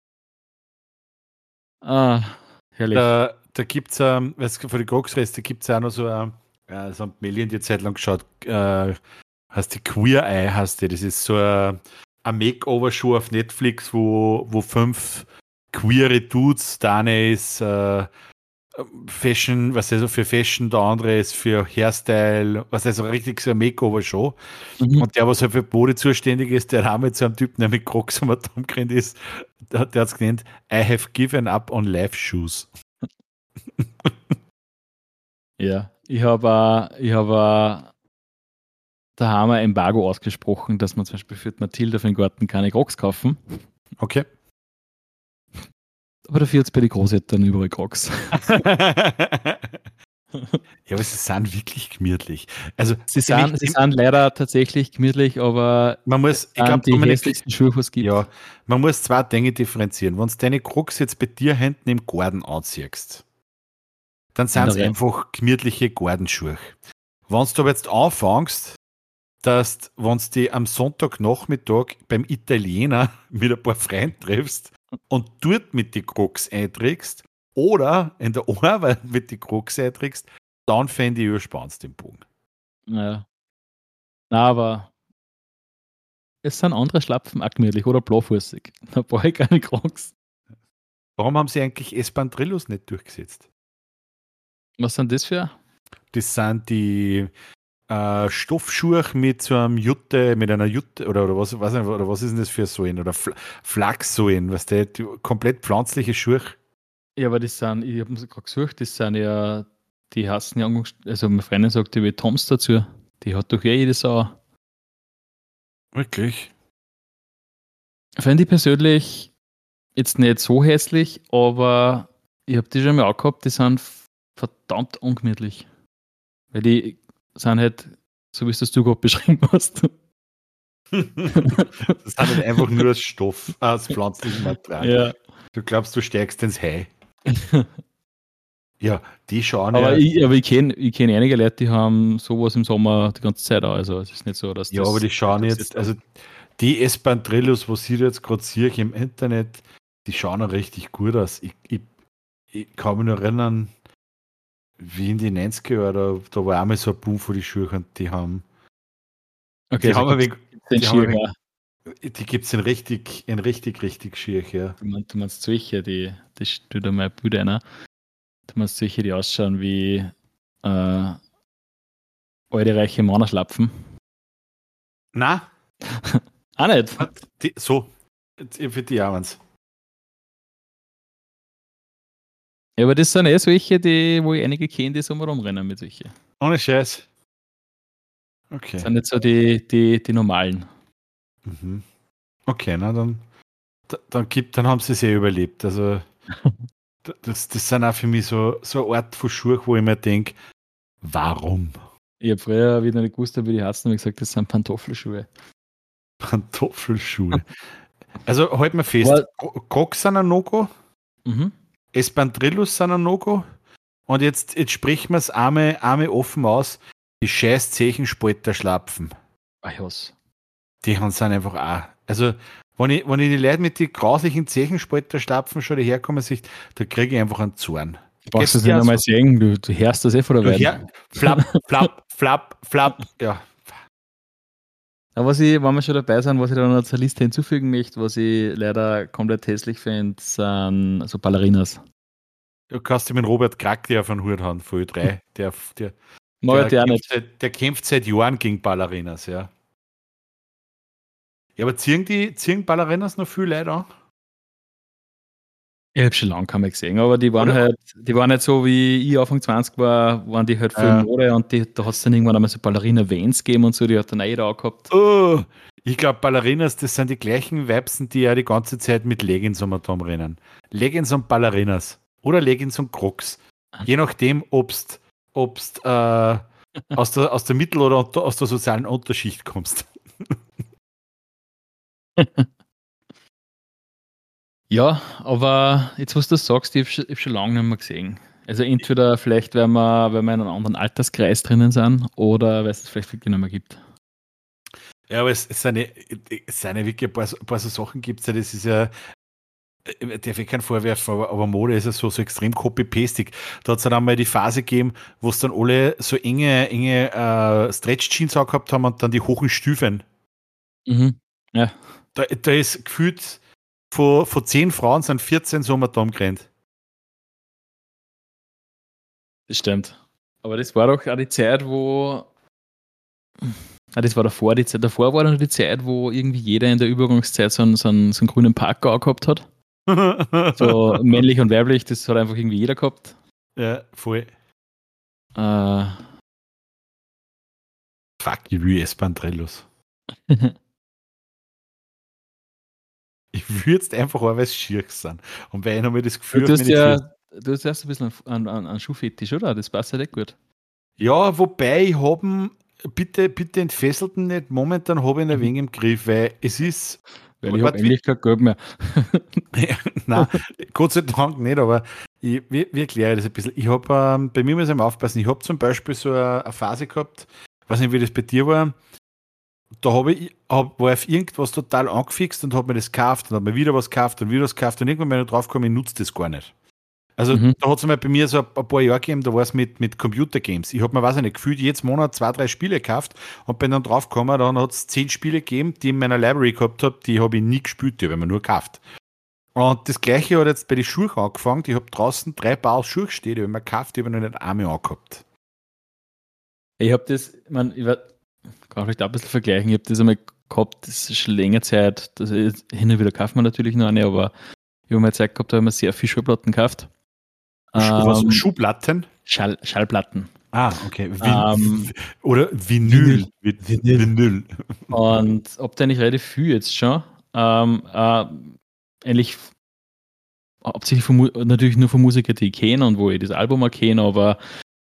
Ah, herrlich. Da, da gibt es, ähm, weißt du, für die Crocs-Reste gibt es auch noch so, ähm, ja, das haben die Melli in die Zeit lang geschaut, äh, heißt die Queer Eye, heißt die. Das ist so ein, ein Makeover-Show auf Netflix, wo, wo fünf queere Dudes, der eine ist äh, Fashion, was also für Fashion, der andere ist für Hairstyle, was also richtig so eine Makeover-Show. Mhm. Und der, was halt für Bode zuständig ist, der hat mit so einem Typen, der mit Crocs am Atom gerannt ist, der, der hat es genannt, I have given up on life shoes. Ja, ich habe ich hab da haben wir ein Embargo ausgesprochen, dass man zum Beispiel für die Mathilda für den Garten keine Crocs kaufen. Okay. Aber dafür jetzt bei den Großeltern überall Crocs. Ja, aber sie sind wirklich gemütlich. Also, Sie ich- sind, sie ich- sind leider tatsächlich gemütlich, aber man muss, ich sind glaube, die hässlichsten Schuhe, was es gibt. ja, man muss zwei Dinge differenzieren. Wenn du deine Crocs jetzt bei dir hinten im Garten anziehst, dann sind es der Re- einfach gemütliche Gardenschuhe. Wenn du aber jetzt anfängst, dass, wenn du dich am Sonntagnachmittag beim Italiener mit ein paar Freunden triffst und dort mit die Crocs einträgst oder in der Arbeit mit die Crocs einträgst, dann fände ich überspannst den Bogen. Ja. Na, aber es sind andere Schlapfen auch gemütlich oder blaufußig. Da brauche ich keine Crocs. Warum haben sie eigentlich Espandrillos nicht durchgesetzt? Was sind das für? Das sind die äh, Stoffschuhe mit so einem Jute, mit einer Jute, oder, oder, was, weiß nicht, oder was ist denn das für Sohlen? Oder Fl Flachssohlen, was der komplett pflanzliche Schuhe. Ja, aber das sind, ich habe gerade gesucht, das sind ja, die hassen ja, also meine Freundin sagt, die will Toms dazu. Die hat doch ja jede Sau. Wirklich? Finde ich persönlich jetzt nicht so hässlich, aber ich habe die schon mal auch gehabt, die sind verdammt ungemütlich. Weil die sind halt, so wie es das du gerade beschrieben hast. Das sind halt einfach nur aus Stoff, aus pflanzlichem Material. Ja. Du glaubst, du steigst ins Hai. Ja, die schauen Aber ja. ich, aber ich kenne ich kenn einige Leute, die haben sowas im Sommer die ganze Zeit auch. Also es ist nicht so, dass Ja, das, aber die schauen das jetzt, also die Espandrillos, was ich jetzt gerade sehe im Internet, die schauen auch richtig gut aus. Ich, ich, ich kann mich noch erinnern, wie in die neunziger Jahren, da, da war einmal so ein Boom von die Schuhe und die haben. Okay, die also haben ein gibt's wenig, den die, haben ein Schier, wenig, die gibt es in richtig, in richtig, richtig schier, ja. du meinst, du meinst solche, die, die steht da mal Bilder einer. Du meinst solche, die ausschauen wie äh, alte reiche Männer schlapfen. Na, Auch nicht. die, so, für die auch eins. Ja, aber das sind eh solche, die, wo ich einige kenne, die so mal rumrennen mit solchen. Ohne Scheiß. Okay. Das sind nicht so die, die, die normalen. Mhm. Okay, na dann, da- dann, gibt, dann haben sie es ja überlebt. Also, d- das, das sind auch für mich so, so eine Art von Schuhe, wo ich mir denke, warum? Ich habe früher, wie ich noch nicht gewusst habe, wie die heißen, habe ich gesagt, das sind Pantoffelschuhe. Pantoffelschuhe. Also, halt mal fest, Aber- Cro- Crocs sind ein No-Go, Mhm. Espandrillos sind ein No-Go und jetzt, jetzt sprechen wir es einmal, einmal offen aus, die scheiß Zechenspalter schlapfen. Ach was. Die haben sind einfach auch. Also, wenn ich, wenn ich die Leute mit den grauslichen Zechenspalter schlapfen schon daherkommen, sich, da kriege ich einfach einen Zorn. Du brauchst Geht's das dir nicht auch einmal so? sehen, du, du hörst das eh von der Du Weide. her, flapp, flapp, flapp, flapp. Ja. Aber was ich, wenn wir schon dabei sind, was ich da noch zur Liste hinzufügen möchte, was ich leider komplett hässlich finde, sind so Ballerinas. Du kannst dir mit Robert Krack die auf den Hut haben, von Ö drei. Der, der, Mag der, ich auch kämpft nicht. seit, der kämpft seit Jahren gegen Ballerinas, ja. Ja, aber ziehen die ziehen Ballerinas noch viel Leute an? Ich habe schon lange keine mehr gesehen, aber die waren Oder? halt, die waren nicht so wie ich Anfang zwanzig war, waren die halt viel Ja. Mode und die, da hat es dann irgendwann einmal so Ballerina-Vans gegeben und so, die hat dann auch jeder angehabt. Oh, ich glaube, Ballerinas, das sind die gleichen Weibsen, die ja die ganze Zeit mit Leggings um und um rennen. Leggings und Ballerinas. Oder Leggings und Crocs. Je nachdem, obst, obst äh, aus, der, aus der Mittel- oder unter- aus der sozialen Unterschicht kommst. Ja, aber jetzt, was du sagst, ich habe schon, ich hab schon lange nicht mehr gesehen. Also entweder vielleicht, weil wir, weil wir in einem anderen Alterskreis drinnen sind oder weil es es vielleicht wirklich nicht mehr gibt. Ja, aber es, es, sind, ja, es sind ja wirklich ein paar, so- ein paar so Sachen gibt es ja, das ist ja, ich darf ich keinen vorwerfen, aber, aber Mode ist ja so, so extrem copy-pastig. Da hat es dann einmal die Phase gegeben, wo es dann alle so enge, enge äh, Stretch-Jeans angehabt haben und dann die hohen Stüfeln. Mhm. Ja. Da, da ist gefühlt, von, von zehn Frauen sind vierzehn so um den gerannt. Das stimmt. Aber das war doch auch die Zeit, wo. Ah, das war davor, die Zeit. Davor war noch die Zeit, wo irgendwie jeder in der Übergangszeit so einen, so einen, so einen grünen Parker angehabt hat. So männlich und weiblich, das hat einfach irgendwie jeder gehabt. Ja, voll. Äh, Fuck, ich will Espandrillos. Ich würde jetzt einfach auch, weil es schier sind. Und weil ich noch mal das Gefühl du, auf hast meine ja, Füße- du hast erst ein bisschen einen, einen, einen Schuhfetisch, oder? Das passt ja nicht gut. Ja, wobei ich habe, bitte, bitte entfesselten nicht, momentan habe ich ihn ein wenig im Griff, weil es ist, Weil ich Warte, habe eigentlich kein Geld mehr. nein, Gott sei Dank nicht, aber ich, wie, wie erkläre ich das ein bisschen? Ich habe, ähm, bei mir muss ich mal aufpassen, ich habe zum Beispiel so eine, eine Phase gehabt, weiß nicht, wie das bei dir war, da habe ich, hab, war auf irgendwas total angefixt und habe mir das gekauft und habe mir wieder was gekauft und wieder was gekauft und irgendwann bin ich drauf gekommen, ich nutze das gar nicht. Also Mhm. da hat es mal bei mir so ein, ein paar Jahre gegeben, da war es mit, mit Computergames. Ich habe mir, weiß ich nicht, gefühlt jedes Monat zwei, drei Spiele gekauft und bin dann drauf gekommen, dann hat es zehn Spiele gegeben, die ich in meiner Library gehabt habe, die habe ich nie gespielt, die habe ich mir nur gekauft. Und das gleiche hat jetzt bei den Schuhen angefangen, ich habe draußen drei Paar Schuhe stehen, die habe ich mir gekauft, die habe ich noch nicht einmal angehabt. Ich habe das, ich meine, ich war, kann vielleicht auch ein bisschen vergleichen, ich habe das einmal gehabt, das ist schon länger Zeit, das ist, hin und wieder kauft man natürlich noch eine, aber ich habe mal Zeit gehabt, da habe ich mir sehr viele Schallplatten gekauft. Schu- was, Ähm, Schuhplatten? Schall, Schallplatten. Ah, okay. Vin Ähm, oder Vinyl. Vinyl. Vinyl. Vinyl. Und ob da nicht relativ viel jetzt schon, ähm, äh, ähnlich hauptsächlich von, Mu- natürlich nur von Musikern, die ich kenne und wo ich das Album auch kenne, aber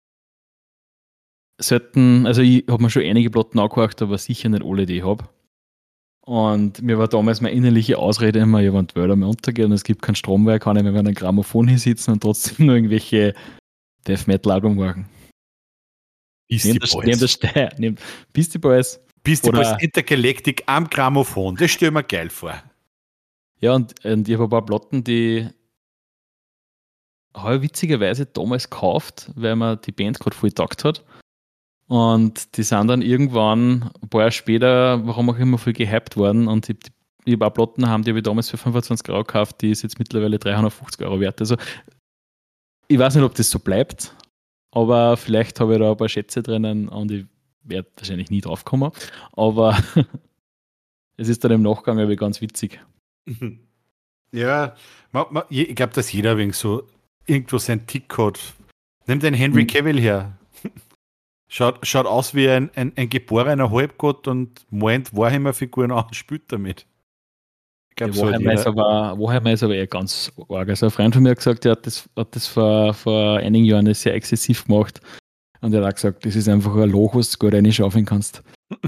sollten, also ich habe mir schon einige Platten angehört, aber sicher nicht alle, die ich habe. Und mir war damals meine innerliche Ausrede immer, ja, wenn die Welt einmal untergeht und es gibt keinen Strom mehr, kann ich mir mit einem Grammophon hier sitzen und trotzdem nur irgendwelche Death Metal Album machen. Beastie Neben der, Boys. neben der Steier, neben Beastie Boys. Beastie oder- Boys Intergalactic am Grammophon. Das stelle ich mir geil vor. Ja, und, und ich habe ein paar Platten, die habe ich witzigerweise damals gekauft, weil mir die Band gerade voll getaugt hat. Und die sind dann irgendwann, ein paar Jahre später, warum auch immer, viel gehypt worden. Und die, die, die paar Platten haben, die habe ich damals für fünfundzwanzig Euro gekauft, die ist jetzt mittlerweile dreihundertfünfzig Euro wert. Also ich weiß nicht, ob das so bleibt, aber vielleicht habe ich da ein paar Schätze drinnen und ich werde wahrscheinlich nie drauf kommen. Aber es ist dann im Nachgang aber ganz witzig. Ja, ma, ma, ich glaube, dass jeder wegen so irgendwo seinen Tick hat. Nimm den Henry Cavill her. Schaut, schaut aus wie ein, ein, ein geborener Halbgott und meint Warhammer-Figuren an und spielt damit. Ich glaub, Ja, so Warhammer, ist aber, Warhammer ist aber eher ganz arg. Also ein Freund von mir hat gesagt, der hat das, hat das vor, vor einigen Jahren sehr exzessiv gemacht. Und er hat auch gesagt, das ist einfach ein Loch, was du gut reinschaufeln kannst.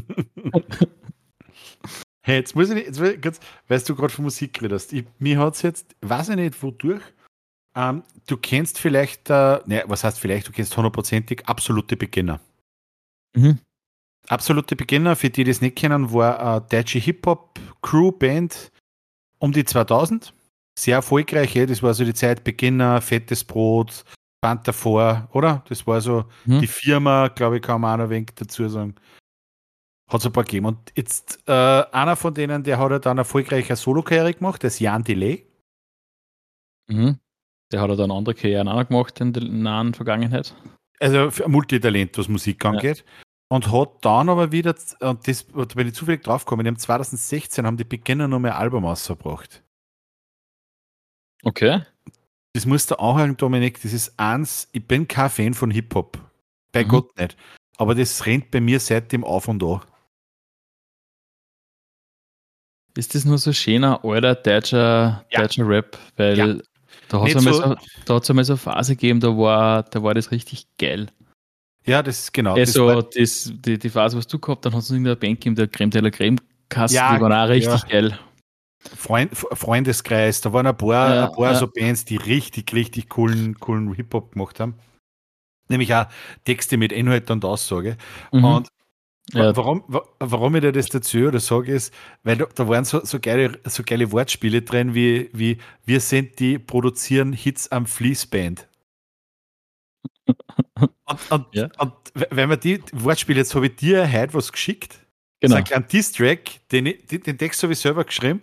Hey, jetzt muss ich nicht, jetzt will ich kurz, weil du gerade von Musik geredet hast. Ich, mir hat es jetzt, weiß ich nicht wodurch, ähm, du kennst vielleicht, äh, ne, was heißt vielleicht, du kennst hundertprozentig absolute Beginner. Mhm. Absolute Beginner, für die, die das nicht kennen, war eine deutsche Hip-Hop-Crew-Band um die zweitausend. Sehr erfolgreich, ja. Das war so die Zeit Beginner, Fettes Brot, Band davor, oder? Das war so Mhm. die Firma, glaube ich, kann man auch noch ein wenig dazu sagen. Hat es ein paar gegeben. Und jetzt äh, einer von denen, der hat ja dann erfolgreiche Solo-Karriere gemacht, das ist Jan Delay. Mhm. Der hat ja dann andere Karrieren auch noch gemacht in der nahen Vergangenheit. Also für ein Multitalent, was Musik angeht. Ja. Und hat dann aber wieder, und das, da bin ich zufällig draufgekommen, im zwanzig sechzehn haben die Beginner noch mehr Album rausgebracht. Okay. Das musst du auch hören, Dominik, das ist eins, ich bin kein Fan von Hip-Hop. Bei mhm. Gott nicht. Aber das rennt bei mir seitdem auf und an. Ist das nur so schöner, alter deutscher, ja. deutscher Rap? Weil ja. da hat es so, so, einmal so eine Phase gegeben, da war, da war das richtig geil. Ja, das ist genau. Also das das, die, die Phase, was du gehabt, dann hast du in der Band gegeben, der Creme de la Creme Kasten, ja, die waren auch richtig ja. geil. Freund, Freundeskreis, da waren ein paar, ja, ein paar ja. so Bands, die richtig, richtig coolen, coolen Hip-Hop gemacht haben. Nämlich auch Texte mit Inhalt und Aussage. Mhm. Und ja. warum, warum ich dir das dazu oder sage, ist, weil da, da waren so, so, geile, so geile Wortspiele drin, wie, wie wir sind die, produzieren Hits am Fließband. Und, und, ja. und wenn man die Wortspiele, jetzt habe ich dir heute was geschickt, genau. Das ist ein kleiner Diss-Track, den, den Text habe ich selber geschrieben.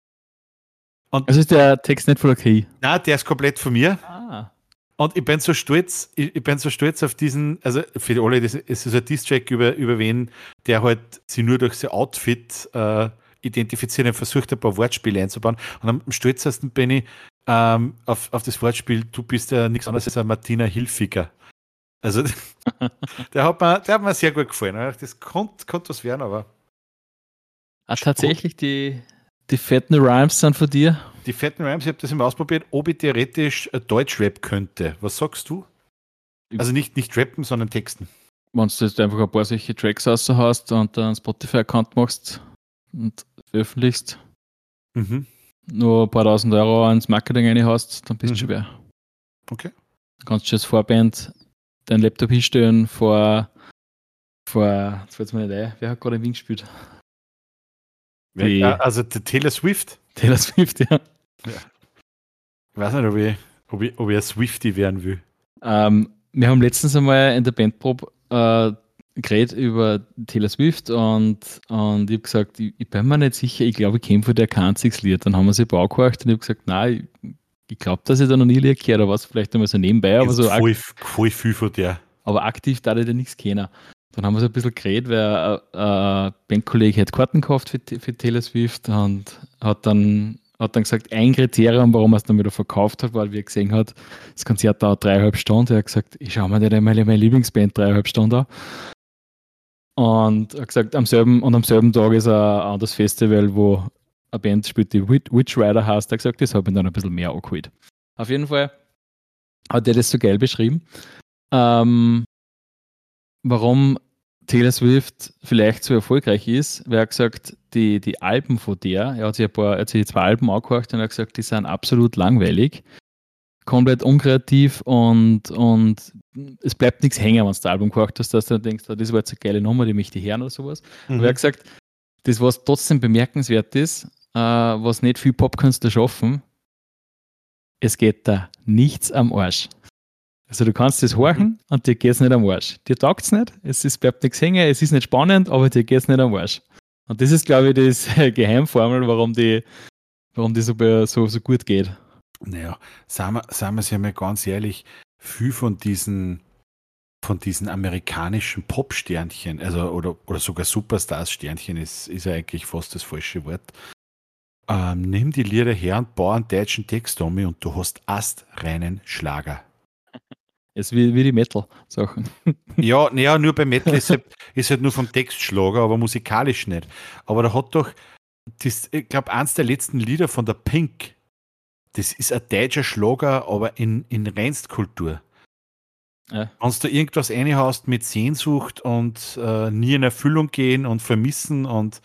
Und also ist der Text nicht von okay? Nein, der ist komplett von mir. Ah. Und ich bin so stolz, ich, ich bin so stolz auf diesen, also für alle, das ist ein Diss-Track über, über wen, der halt sich nur durch sein Outfit äh, identifiziert und versucht, ein paar Wortspiele einzubauen. Und am stolzesten bin ich ähm, auf, auf das Wortspiel, du bist ja nichts anderes als ein Martina Hilfiger. Also, der hat mir, der hat mir sehr gut gefallen. Das konnte, konnte was werden, aber. Ah, tatsächlich, die, die fetten Rhymes sind von dir? Die fetten Rhymes, ich habe das immer ausprobiert, ob ich theoretisch Deutsch-Rap könnte. Was sagst du? Also nicht, nicht rappen, sondern texten. Wenn du jetzt einfach ein paar solche Tracks raus hast und dann einen Spotify-Account machst und veröffentlichst, mhm. nur ein paar tausend Euro ins Marketing rein hast, dann bist du mhm. schon wer. Okay. Dann kannst du als Vorband deinen Laptop hinstellen vor, vor, jetzt fällt es mir nicht ein, wer hat gerade in Wien gespielt? Die, ja, also der Taylor Swift. Taylor Swift, ja. ja. Ich weiß nicht, ob ich, ob ich, ob ich ein Swiftie werden will. Ähm, wir haben letztens einmal in der Bandprobe äh, geredet über Taylor Swift und, und ich habe gesagt, ich, ich bin mir nicht sicher, ich glaube, ich kenne von der kein einziges Lied. Dann haben wir sie beaugehorcht und ich habe gesagt, nein, ich, ich glaube, dass ich da noch nie Lied gehört habe, was vielleicht einmal so nebenbei, aber so voll, voll viel von der. Aber aktiv da ich da nichts kennen. Dann haben wir so ein bisschen geredet, weil ein äh, äh, Bandkollege hat Karten gekauft für, für Taylor Swift und hat dann, hat dann gesagt, ein Kriterium, warum er es dann wieder verkauft hat, weil wie er gesehen hat, das Konzert dauert dreieinhalb Stunden. Er hat gesagt, ich schaue mir nicht einmal meine Lieblingsband dreieinhalb Stunden an. Und er hat gesagt, am selben, und am selben Tag ist ein anderes Festival, wo eine Band spielt, die Witch Rider heißt. Er hat gesagt, das hat mich dann ein bisschen mehr angeholt. Auf jeden Fall hat er das so geil beschrieben. Ähm, warum Taylor Swift vielleicht so erfolgreich ist, weil er gesagt, die, die Alben von der, er hat sich ein paar, er hat sich zwei Alben angehört und er hat gesagt, die sind absolut langweilig, komplett unkreativ und, und es bleibt nichts hängen, wenn du das Album gehört hast, dass du dann denkst, das war jetzt eine geile Nummer, die möchte ich hören oder sowas. Mhm. Aber er hat gesagt, das, was trotzdem bemerkenswert ist, äh, was nicht viele Popkünstler schaffen, es geht da nichts am Arsch. Also du kannst das horchen und dir geht es nicht am Arsch. Dir taugt es nicht, es ist, bleibt nichts hängen, es ist nicht spannend, aber dir geht es nicht am Arsch. Und das ist, glaube ich, das Geheimformel, warum die, warum die so, so, so gut geht. Naja, sagen wir, sagen wir es ja mal ganz ehrlich, viel von diesen, von diesen amerikanischen Pop-Sternchen, also oder, oder sogar Superstars-Sternchen ist, ist ja eigentlich fast das falsche Wort. Ähm, nimm die Lieder her und bau einen deutschen Text um und du hast astreinen Schlager. Es ist wie, wie die Metal-Sachen. Ja, naja, nur bei Metal ist halt, ist halt nur vom Text Schlager, aber musikalisch nicht. Aber da hat doch, das, ich glaube, eins der letzten Lieder von der Pink, das ist ein deutscher Schlager, aber in, in Reinstkultur. Ja. Wenn du irgendwas reinhaust mit Sehnsucht und äh, nie in Erfüllung gehen und vermissen und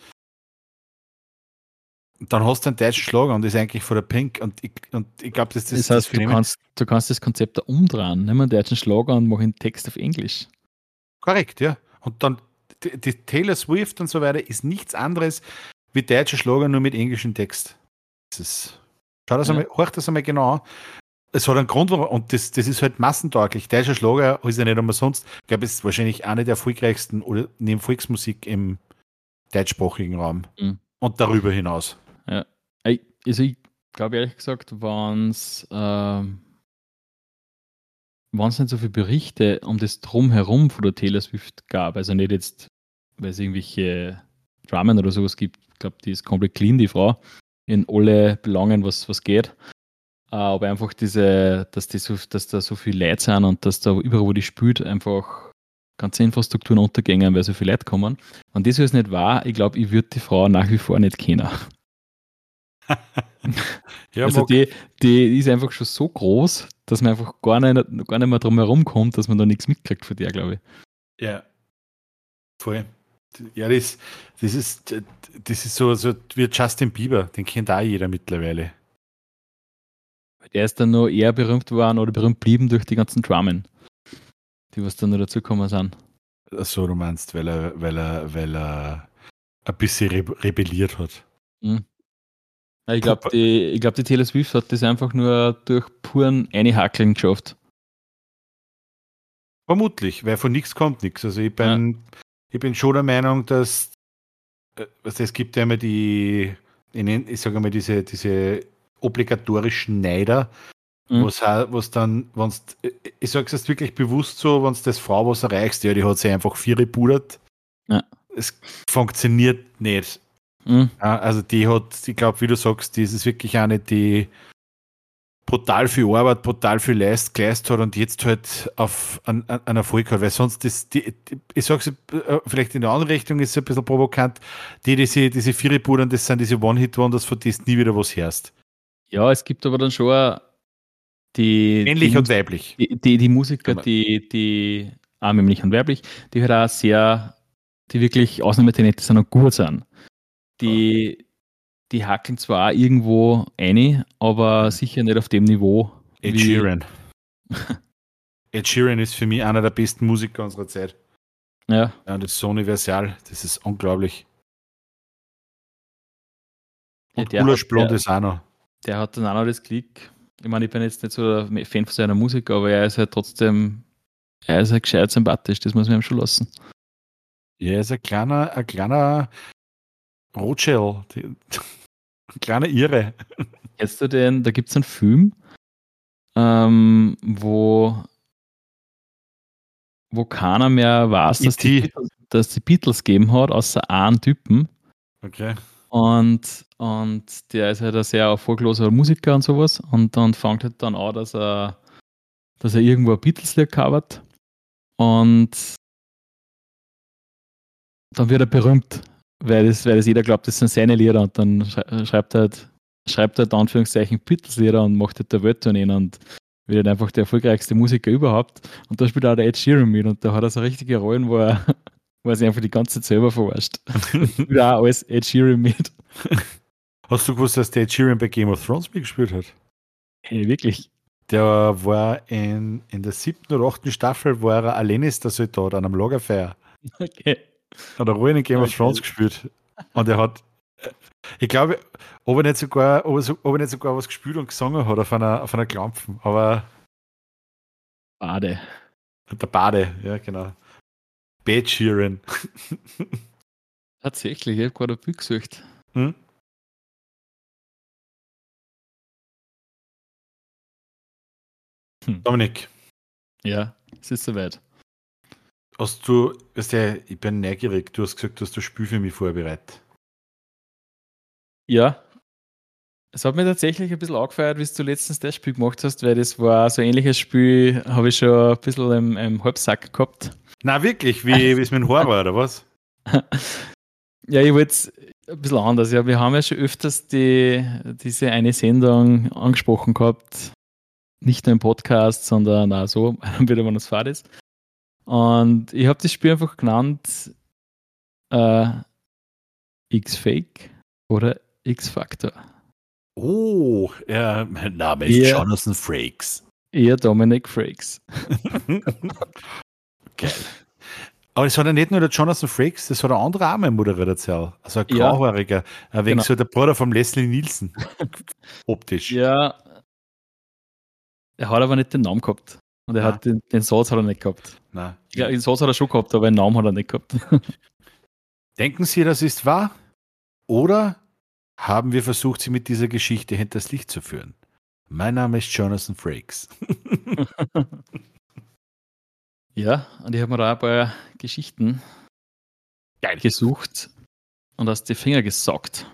dann hast du einen deutschen Schlager und das ist eigentlich von der Pink und ich, und ich glaube, dass das, das heißt, das du kannst, du kannst das Konzept da umdrehen, nimm einen deutschen Schlager und mach einen Text auf Englisch. Korrekt, ja. Und dann die, die Taylor Swift und so weiter ist nichts anderes wie deutscher Schlager, nur mit englischem Text. Das ist, schau das Ja. einmal, horch das einmal genau an. Es hat einen Grund, warum, und das, das ist halt massentauglich. Deutscher Schlager ist ja nicht umsonst. Ich glaube, es ist wahrscheinlich eine der erfolgreichsten oder neben Volksmusik im deutschsprachigen Raum. Mhm. Und darüber hinaus. Ja. Ich- Also ich glaube ehrlich gesagt, wenn es ähm, wenn's nicht so viele Berichte um das Drumherum von der Taylor Swift gab, also nicht jetzt, weil es irgendwelche Dramen oder sowas gibt, ich glaube, die ist komplett clean, die Frau, in alle Belangen, was, was geht. Äh, aber einfach diese, dass, die so, dass da so viele Leute sind und dass da überall, wo die spielt, einfach ganze Infrastrukturen untergängen, weil so viele Leute kommen. Und das ist nicht wahr, ich glaube, ich würde die Frau nach wie vor nicht kennen. Ja, Also mag- die, die ist einfach schon so groß, dass man einfach gar nicht, gar nicht mehr drum herum kommt, dass man da nichts mitkriegt von der, glaube ich. Ja, voll. Ja, das, das ist das ist so, so wie Justin Bieber, den kennt auch jeder mittlerweile. Der ist dann noch eher berühmt geworden oder berühmt blieben durch die ganzen Dramen, die was dann noch dazugekommen sind. So du meinst, weil er, weil er, weil er ein bisschen re- rebelliert hat. Mhm. Ja, Ich glaube, die, ich glaub, die Taylor Swift hat das einfach nur durch puren Einhackeln geschafft. Vermutlich, weil von nichts kommt nichts. Also ich bin, ich bin schon der Meinung, dass äh, was es gibt ja immer die, ich, nenn, ich sage mal diese, diese obligatorischen Neider, Mhm. was ha- was dann, wenn's, ich sage es jetzt wirklich bewusst so, wenn es das Frau was erreichst, ja, die hat sich einfach vier repudert. Ja. Es funktioniert nicht. Mhm. Ja, also die hat, ich glaube, wie du sagst, die ist wirklich eine, die brutal viel Arbeit, brutal viel Leist geleistet hat und jetzt halt auf einen, einen Erfolg hat, weil sonst das, die, die, ich sag's äh, vielleicht in der anderen Richtung ist es ein bisschen provokant, die, diese, diese Vieribudern, das sind diese One-Hit-Wonders, von denen du nie wieder was hörst. Ja, es gibt aber dann schon die, Männlich die, und weiblich. die, die, die Musiker, Kann man- die, die auch männlich und weiblich, die halt auch sehr, die wirklich Ausnahmetalente sind und gut sind. Die, die hackeln zwar auch irgendwo ein, aber sicher nicht auf dem Niveau. Ed wie- Sheeran. Ed Sheeran ist für mich einer der besten Musiker unserer Zeit. Ja, Ja, das ist so universal, das ist unglaublich. Ja, Und der Gulasch hat- Blond der- ist auch noch. der hat dann auch noch das Glück. Ich meine, ich bin jetzt nicht so der Fan von seiner Musik, aber er ist halt trotzdem, er ist halt gescheit sympathisch, das muss man ihm schon lassen. Ja, er ist ein kleiner, ein kleiner Rothschild. Die- Ein kleiner Irre. Kennst du den, da gibt es einen Film, ähm, wo, wo keiner mehr weiß, dass die, E T Beatles, dass die Beatles gegeben hat, außer einen Typen. Okay. Und, und der ist halt ein sehr erfolgloser Musiker und sowas. Und dann fängt halt dann an, dass er, dass er irgendwo ein Beatles-Lied covert. Und dann wird er berühmt, weil das, weil das jeder glaubt, das sind seine Lieder. Und dann schrei- schreibt er halt, schreibt er halt Anführungszeichen Beatles-Lieder und macht halt der Welttourneen und wird halt einfach der erfolgreichste Musiker überhaupt. Und da spielt auch der Ed Sheeran mit. Und da hat er so richtige Rollen, wo er, wo er sich einfach die ganze Zeit selber verarscht. Spielt auch alles Ed Sheeran mit. Hast du gewusst, dass der Ed Sheeran bei Game of Thrones mitgespielt hat? Hey, wirklich. Der war in, in der siebten oder achten Staffel war er ein Lannister-Soldat an einem Lagerfeuer. Okay. Hat er ruhig in Game of Okay. Thrones gespielt. Und er hat, Ich glaube, ob er nicht sogar, ob er, so, ob er nicht sogar was gespielt und gesungen hat auf einer, auf einer Klampfen, aber Bade. der Bade, ja genau. Bad Sheeran. Tatsächlich, ich habe gerade ein Bild gesucht. Hm? Hm. Dominik, Ja, es ist soweit. hast du, weißt du, ich bin neugierig, du hast gesagt, du hast das Spiel für mich vorbereitet. Ja, es hat mir tatsächlich ein bisschen angefeiert, wie du letztens das Spiel gemacht hast, weil das war so ein ähnliches Spiel, habe ich schon ein bisschen im, im Halbsack gehabt. Na wirklich, wie wie es mit dem Horror, oder was? Ja, ich wollte es ein bisschen anders. Ja, wir haben ja schon öfters die, diese eine Sendung angesprochen gehabt. Nicht nur im Podcast, sondern auch so, wieder wenn es fahrt ist. Und ich habe das Spiel einfach genannt äh, X-Fake oder X-Factor. Oh, ja, mein Name ist Ja. Jonathan Frakes. Eher Dominic Frakes. Geil. Aber es hat ja nicht nur der Jonathan Frakes, das hat ein anderer auch mal moderiert. Also ein Ja. grauhaariger, ein wenig Genau. so der Bruder von Leslie Nielsen. Optisch. Ja. Er hat aber nicht den Namen gehabt. Und er Ah. hat den, den Satz hat er nicht gehabt. Nein. Ja, den Satz hat er schon gehabt, aber einen Namen hat er nicht gehabt. Denken Sie, das ist wahr? Oder haben wir versucht, Sie mit dieser Geschichte hinters Licht zu führen? Mein Name ist Jonathan Frakes. Ja, und ich habe mir da ein paar Geschichten Geil. gesucht und aus die Finger gesaugt.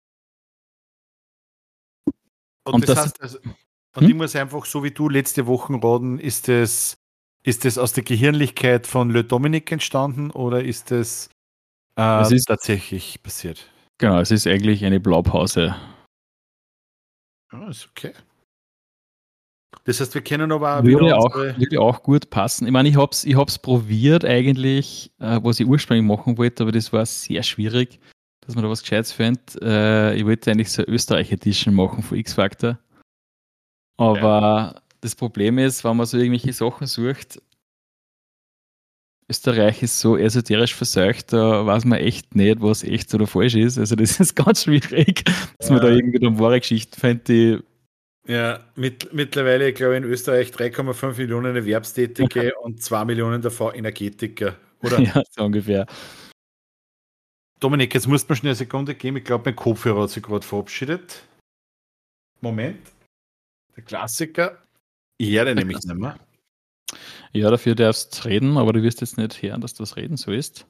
Und, Und das, das heißt, also, und Hm? ich muss einfach, so wie du letzte Woche raten, ist das, ist das aus der Gehirnlichkeit von Le Dominic entstanden oder ist das äh, Es ist- tatsächlich passiert? Genau, es ist eigentlich eine Blaupause. Ja, ist okay. Das heißt, wir kennen aber auch wieder Würde auch, unsere... würde auch gut passen. Ich meine, ich habe es ich hab's probiert eigentlich, äh, was ich ursprünglich machen wollte, aber das war sehr schwierig, dass man da was Gescheites findet. Äh, ich wollte eigentlich so eine Österreich-Edition machen von X-Factor. Aber das Problem ist, wenn man so irgendwelche Sachen sucht, Österreich ist so esoterisch verseucht, da weiß man echt nicht, was echt oder falsch ist. Also das ist ganz schwierig, dass man da Ja. irgendwie dann wahre Geschichten findet, die Ja, mit, mittlerweile, ich glaube, in Österreich drei Komma fünf Millionen Erwerbstätige und zwei Millionen davon Energetiker. Oder? ja, so ungefähr. Dominik, jetzt musst du mir schnell eine Sekunde geben. Ich glaube, mein Kopfhörer hat sich gerade verabschiedet. Moment. Der Klassiker. Ich höre den nämlich nicht mehr. Ja, dafür darfst du reden, aber du wirst jetzt nicht hören, dass du das Reden so ist.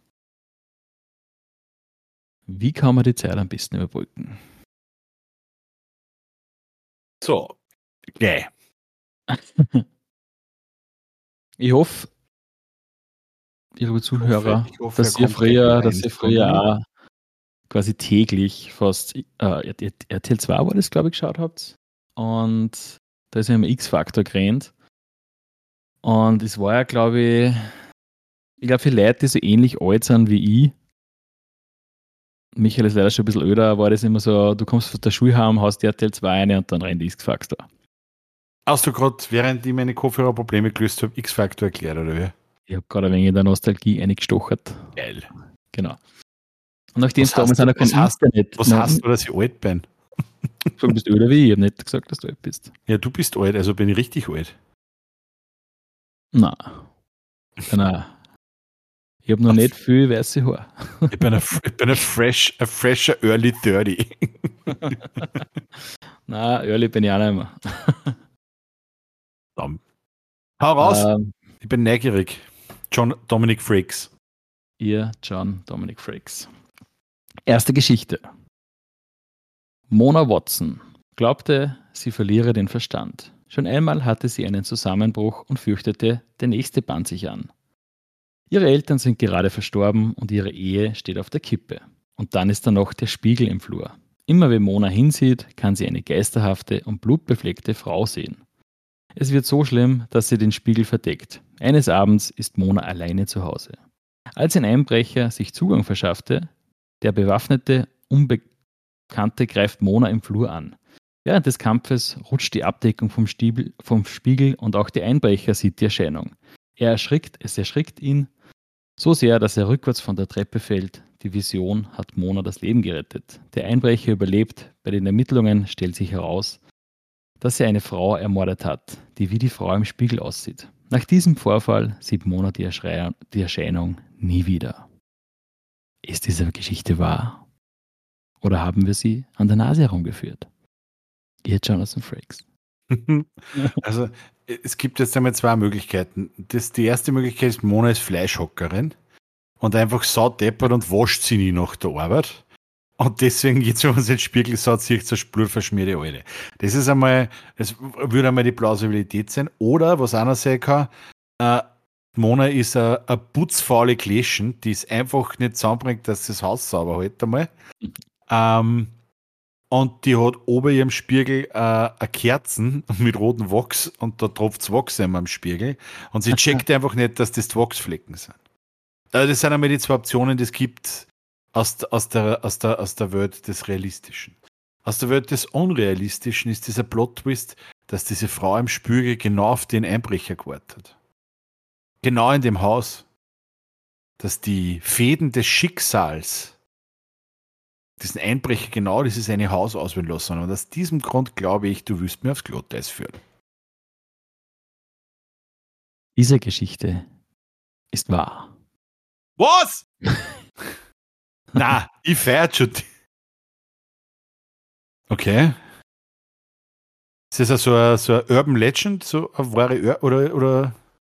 Wie kann man die Zeit am besten überbrücken? So. Gleich. Ich hoffe, liebe Zuhörer, ich hoffe, dass er ihr kommt früher, gleich dass rein. ihr früher auch quasi täglich fast äh, R T L zwei war das, glaube ich, geschaut habt. Und da ist ja immer X-Factor gerannt. Und es war ja, glaube ich, ich glaube, für Leute, die so ähnlich alt sind wie ich, Michael ist leider schon ein bisschen öder, war das immer so, du kommst von der Schule heim, hast die R T L zwei rein und dann rennt X-Factor. Hast du gerade, während ich meine Kopfhörerprobleme gelöst habe, X-Factor erklärt, oder wie? Ich habe gerade ein wenig in der Nostalgie eingestochert. Geil. Genau. Und nachdem es Was damals hast du- noch kein was hast- Internet Was noch- hast du, dass ich alt bin? Du bist öder wie ich, ich habe nicht gesagt, dass du alt bist. Ja, du bist alt, also bin ich richtig alt. Nein. Nein. Ich habe noch Ach. nicht viel weiße Haare. Ich bin ein, ich bin ein, fresh, ein fresher Early dreißig. Nein, ehrlich bin ich auch nicht mehr. Dann. Hau raus, Ähm, ich bin neugierig. John Dominic Frakes. ihr John Dominic Frakes. Erste Geschichte. Mona Watson glaubte, sie verliere den Verstand. Schon einmal hatte sie einen Zusammenbruch und fürchtete, der nächste band sich an. Ihre Eltern sind gerade verstorben und ihre Ehe steht auf der Kippe. Und dann ist da noch der Spiegel im Flur. Immer wenn Mona hinsieht, kann sie eine geisterhafte und blutbefleckte Frau sehen. Es wird so schlimm, dass sie den Spiegel verdeckt. Eines Abends ist Mona alleine zu Hause. Als ein Einbrecher sich Zugang verschaffte, der bewaffnete Unbekannte greift Mona im Flur an. Während des Kampfes rutscht die Abdeckung vom, Stiebel, vom Spiegel und auch der Einbrecher sieht die Erscheinung. Er erschrickt, es erschrickt ihn so sehr, dass er rückwärts von der Treppe fällt. Die Vision hat Mona das Leben gerettet. Der Einbrecher überlebt. Bei den Ermittlungen stellt sich heraus, dass er eine Frau ermordet hat, die wie die Frau im Spiegel aussieht. Nach diesem Vorfall sieht Mona die, Erschrei- die Erscheinung nie wieder. Ist diese Geschichte wahr? Oder haben wir sie an der Nase herumgeführt? Ihr Jonathan Frakes. Also, es gibt jetzt einmal zwei Möglichkeiten. Das, die erste Möglichkeit ist, Mona ist Fleischhockerin und einfach saudeppert und wascht sie nie nach der Arbeit. Und deswegen jetzt, wenn man sich in den Spiegel schaut, sieht so splurverschmierte Alte. Das ist einmal, das würde einmal die Plausibilität sein. Oder, was auch noch sein kann, äh, Mona ist eine putzfaule Kläschen, die es einfach nicht zusammenbringt, dass sie das Haus sauber hält einmal. Ähm, und die hat ober ihrem Spiegel äh, eine Kerzen mit rotem Wachs und da tropft es Wachs einmal am Spiegel. Und sie checkt einfach nicht, dass das die Wachsflecken sind. Also das sind einmal die zwei Optionen, die es gibt aus, aus, der, aus, der, aus der Welt des Realistischen. Aus der Welt des Unrealistischen ist dieser Plot-Twist, dass diese Frau im Spiegel genau auf den Einbrecher gewartet hat. Genau in dem Haus. Dass die Fäden des Schicksals diesen Einbrecher genau dieses eine Haus auswählen lassen. Und aus diesem Grund glaube ich, du wirst mir aufs Glatteis führen. Diese Geschichte ist wahr. Was? Na, ich feiert schon. Okay. Ist das so eine, so eine Urban Legend? So eine wahre Ur- oder, oder?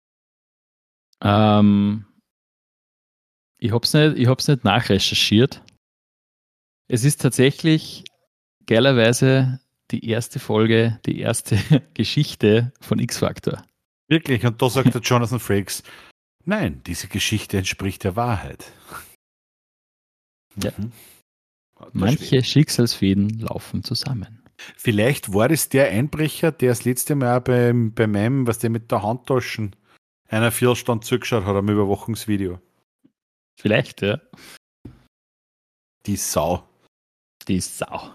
Ähm, ich habe es nicht, ich hab's nicht nachrecherchiert. Es ist tatsächlich geilerweise die erste Folge, die erste Geschichte von X-Factor. Wirklich? Und da sagt der Jonathan Frakes, nein, diese Geschichte entspricht der Wahrheit. Ja. Mhm. Manche Schicksalsfäden laufen zusammen. Vielleicht war das der Einbrecher, der das letzte Mal auch beim, bei meinem, was der mit der Handtaschen einer Viertelstunde zugeschaut hat am Überwachungsvideo. Vielleicht, ja. Die Sau. Die Sau.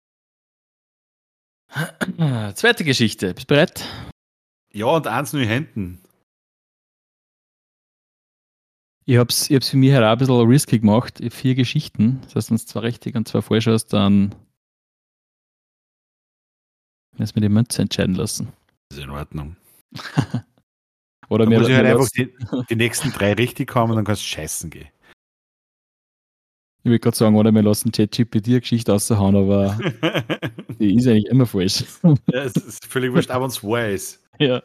Zweite Geschichte. Bist du bereit? Ja, und eins nur in Händen. Ich habe es ich hab's für mich halt auch ein bisschen risky gemacht. Ich habe vier Geschichten. Das heißt, wenn du zwei richtig und zwei falsch hast, dann müssen wir die Münze entscheiden lassen. Das ist in Ordnung. Oder Dann wir, muss ich halt wir einfach lassen, die, die nächsten drei richtig haben und dann kannst du scheißen gehen. ich will gerade sagen, oder wir lassen ChatGPT eine Geschichte raushauen, aber die ist eigentlich immer falsch. Ja, es ist völlig wurscht, auch wenn es wahr ist. Ja.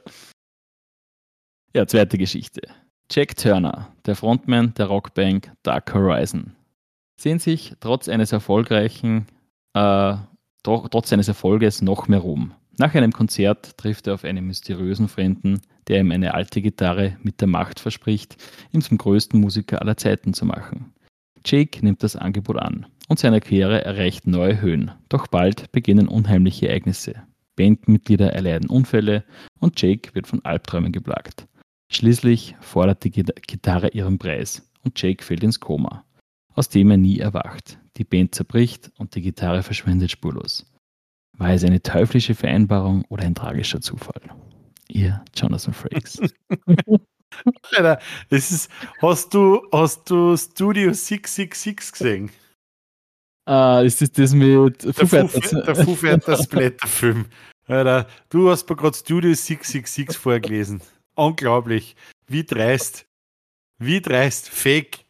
Ja, zweite Geschichte. Jack Turner, der Frontman der Rockband Dark Horizon, sehnt sich trotz eines erfolgreichen, äh, doch, trotz seines Erfolges noch mehr Ruhm. Nach einem Konzert trifft er auf einen mysteriösen Fremden, der ihm eine alte Gitarre mit der Macht verspricht, ihn zum größten Musiker aller Zeiten zu machen. Jake nimmt das Angebot an und seine Karriere erreicht neue Höhen. Doch bald beginnen unheimliche Ereignisse. Bandmitglieder erleiden Unfälle und Jake wird von Albträumen geplagt. Schließlich fordert die Gitarre ihren Preis und Jake fällt ins Koma, aus dem er nie erwacht. Die Band zerbricht und die Gitarre verschwindet spurlos. War es eine teuflische Vereinbarung oder ein tragischer Zufall? Ihr Jonathan Frakes. Alter, das ist, hast du, hast du Studio sechs sechs sechs gesehen? Ah, ist das das mit Der Foo Foo- Fighters? der Foo Fighters Splatter-Film. Alter, du hast mir gerade Studio sechs sechs sechs vorgelesen. Unglaublich. Wie dreist. Wie dreist. Fake.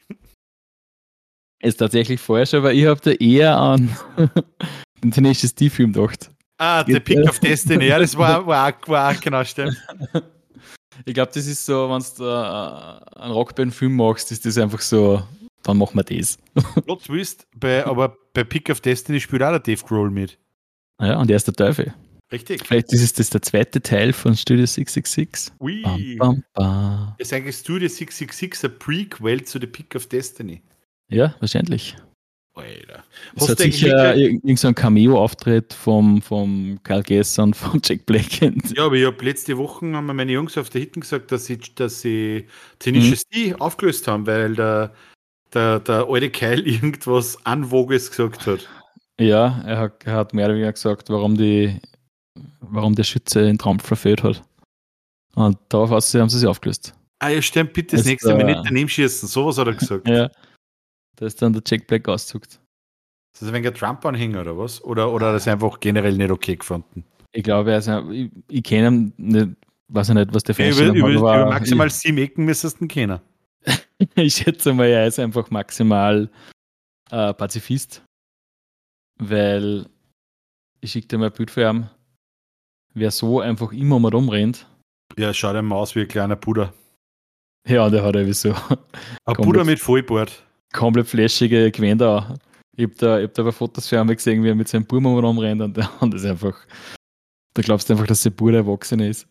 Ist tatsächlich falsch, aber ich habe da eher an den Tenacious D-Film gedacht. Ah, The Pick of Destiny. Ja, das war, war, auch, war auch genau, stimmt. Ich glaube, das ist so, wenn du äh, einen Rockband-Film machst, ist das einfach so, dann machen wir das. Plot Twist, bei, aber bei Pick of Destiny spielt auch der Dave Grohl mit. Ja, und er ist der Teufel. Richtig. Vielleicht ist das der zweite Teil von Studio sechs sechs sechs. Ui. Bam, bam, bam. Das ist eigentlich Studio sechs sechs sechs ein Prequel zu The Pick of Destiny. Ja, wahrscheinlich. Alter. Es Hast hat du eigentlich sicher wirklich- irgendein so ein Cameo-Auftritt vom, vom Carl Gesser und vom Jack Black. Ja, aber ich habe letzte Woche haben mir meine Jungs auf der Hitten gesagt, dass sie, dass sie Tenacious D aufgelöst haben, weil der, der, der alte Keil irgendwas Anwoges gesagt hat. Ja, er hat, er hat mehr oder weniger gesagt, warum, die, warum der Schütze den Trump verfehlt hat. Und darauf aus haben sie sich aufgelöst. Ah ja, stimmt, bitte das Das, nächste Mal äh, nicht daneben schießen. Sowas hat er gesagt. Ja. Da ist dann der Jack Black ausgezuckt. Ist das ein wenig ein Trump-Anhänger oder was? Oder, oder das ist einfach generell nicht okay gefunden? Ich glaube, er ist ein, ich, ich kenne ihn nicht, weiß ich nicht, was der für Ja, über, Einstellung über, hat, über aber maximal sieben Ecken müsstest du ihn kennen. ich schätze mal, er ist einfach maximal äh, Pazifist, weil ich schicke dir mal ein Bild für ihn, wer so einfach immer mal rumrennt. Ja, schaut einmal aus wie ein kleiner Puder. Ja, der hat irgendwie so Ein Puder mit Vollbart. komplett flashige Gewänder. Ich habe da, ich hab da ein paar Fotos für ihn gesehen, wie er mit seinem Burm rumrennt und der und das ist einfach, da glaubst du einfach, dass der Bruder erwachsen ist.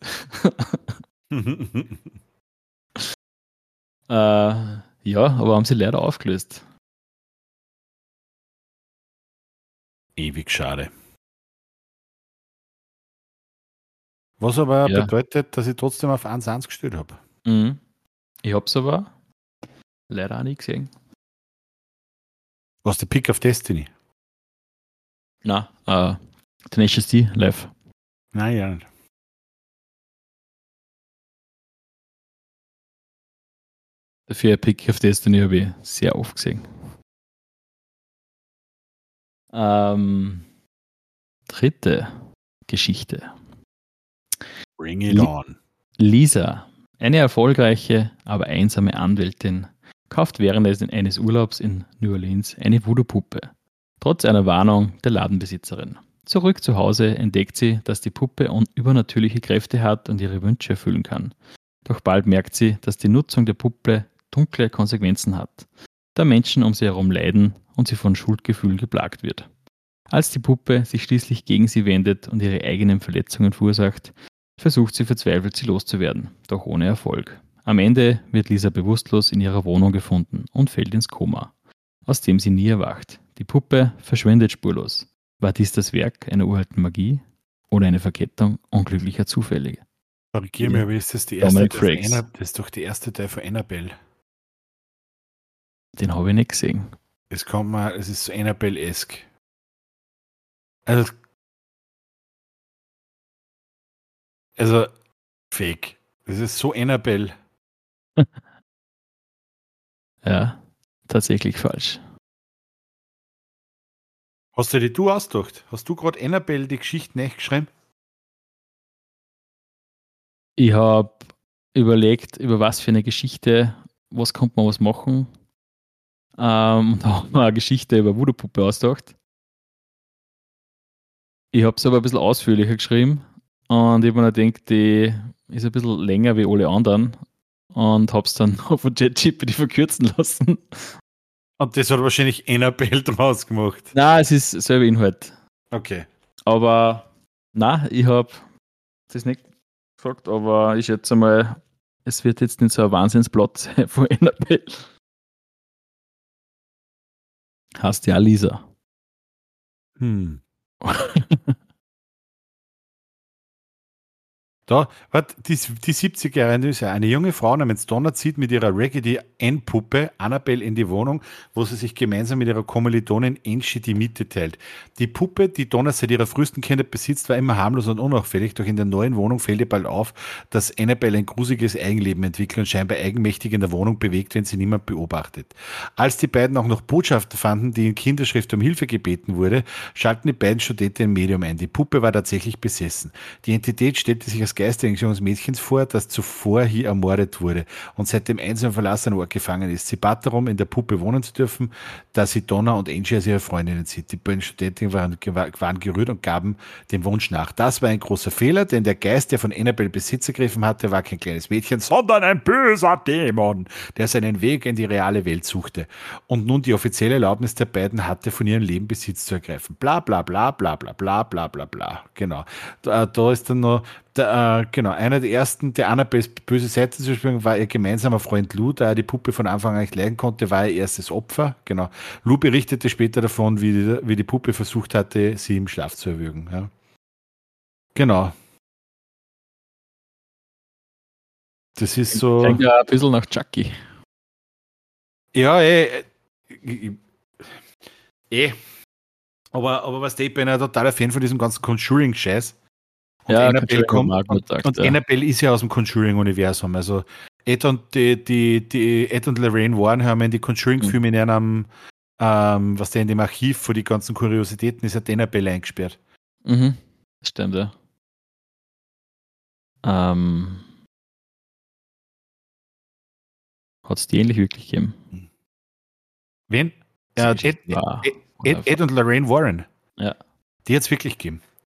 äh, ja, aber haben sie leider aufgelöst. Ewig schade. Was aber Ja. bedeutet, dass ich trotzdem auf eins eins gestellt habe. Mhm. Ich hab's aber leider auch nicht gesehen. Was der Pick of Destiny? Na, äh, Tenacious D live. Nein, ja nicht. Dafür Pick of Destiny habe ich sehr oft gesehen. Ähm, dritte Geschichte. Bring it Li- on. Lisa, eine erfolgreiche, aber einsame Anwältin, kauft während eines Urlaubs in New Orleans eine Voodoo-Puppe. Trotz einer Warnung der Ladenbesitzerin. Zurück zu Hause entdeckt sie, dass die Puppe un- übernatürliche Kräfte hat und ihre Wünsche erfüllen kann. Doch bald merkt sie, dass die Nutzung der Puppe dunkle Konsequenzen hat, da Menschen um sie herum leiden und sie von Schuldgefühlen geplagt wird. Als die Puppe sich schließlich gegen sie wendet und ihre eigenen Verletzungen verursacht, versucht sie verzweifelt, sie loszuwerden, doch ohne Erfolg. Am Ende wird Lisa bewusstlos in ihrer Wohnung gefunden und fällt ins Koma, aus dem sie nie erwacht. Die Puppe verschwindet spurlos. War dies das Werk einer uralten Magie oder eine Verkettung unglücklicher Zufälle? Korrigier Ja. mich, aber ist das die erste Dominic Teil von Frakes. Anna- Das ist doch die erste Teil von Annabelle. Den habe ich nicht gesehen. Es kommt mal, es ist so Annabelle-esque. Also, also, fake. Das ist so Annabelle. Ja, tatsächlich falsch. Hast du die du ausgedacht? Hast du gerade Annabelle die Geschichte nachgeschrieben? Ich habe überlegt, über was für eine Geschichte, was kommt man was machen. Ähm, und habe mir eine Geschichte über Voodoo-Puppe ausgedacht. Ich habe es aber ein bisschen ausführlicher geschrieben und ich habe mir gedacht, die ist ein bisschen länger wie alle anderen und habe es dann noch von ChatGPT verkürzen lassen. Und das hat wahrscheinlich Annabelle draus gemacht. Nein, es ist selber Inhalt. Okay. Aber nein, ich habe das nicht gefragt, aber ich schätze mal, es wird jetzt nicht so ein Wahnsinnsplot sein von Annabelle. Heißt ja Lisa. Hm. Da, warte, die, die siebzigjährige, eine junge Frau namens Donna zieht mit ihrer Raggedy Ann-Puppe Annabelle in die Wohnung, wo sie sich gemeinsam mit ihrer Kommilitonin Angie die Miete teilt. Die Puppe, die Donna seit ihrer frühesten Kindheit besitzt, war immer harmlos und unauffällig, doch in der neuen Wohnung fällt ihr bald auf, dass Annabelle ein gruseliges Eigenleben entwickelt und scheinbar eigenmächtig in der Wohnung bewegt, wenn sie niemand beobachtet. Als die beiden auch noch Botschaften fanden, die in Kinderschrift um Hilfe gebeten wurde, schalten die beiden Studenten ein Medium ein. Die Puppe war tatsächlich besessen. Die Entität stellte sich als Geist eines jungen Mädchens vor, das zuvor hier ermordet wurde und seitdem einsam im verlassenen Ort gefangen ist. Sie bat darum, in der Puppe wohnen zu dürfen, da sie Donna und Angie als ihre Freundinnen sieht. Die beiden Studenten waren, waren gerührt und gaben dem Wunsch nach. Das war ein großer Fehler, denn der Geist, der von Annabelle Besitz ergriffen hatte, war kein kleines Mädchen, sondern ein böser Dämon, der seinen Weg in die reale Welt suchte und nun die offizielle Erlaubnis der beiden hatte, von ihrem Leben Besitz zu ergreifen. Bla bla bla bla bla bla bla bla bla. Genau. Da, da ist dann noch Der, äh, genau, einer der ersten, der Annabelles böse Seite zu spielen, war ihr gemeinsamer Freund Lou, da er die Puppe von Anfang an nicht leiden konnte, war ihr erstes Opfer. Genau. Lou berichtete später davon, wie die, wie die Puppe versucht hatte, sie im Schlaf zu erwürgen. Ja. Genau. Das ist so. Klingt ja ein bisschen nach Chucky. Ja, eh. Eh. eh. Aber, aber was ich bin ein totaler Fan von diesem ganzen Conjuring-Scheiß. Und Ja, Annabelle Conjuring kommt, mag man und, sagt, und ja. Annabelle ist ja aus dem Conjuring-Universum. Also Ed und die, die, die Ed und Lorraine Warren haben in die Conjuring-Filme in einem, ähm, was der in dem Archiv für die ganzen Kuriositäten ist, hat Annabelle eingesperrt. Mhm. Stimmt, ja. Ähm, hat es die ähnlich wirklich gegeben? Wen? Ja, Ed, Ed, Ed, Ed, Ed und Lorraine Warren. Ja. Die hat es wirklich gegeben.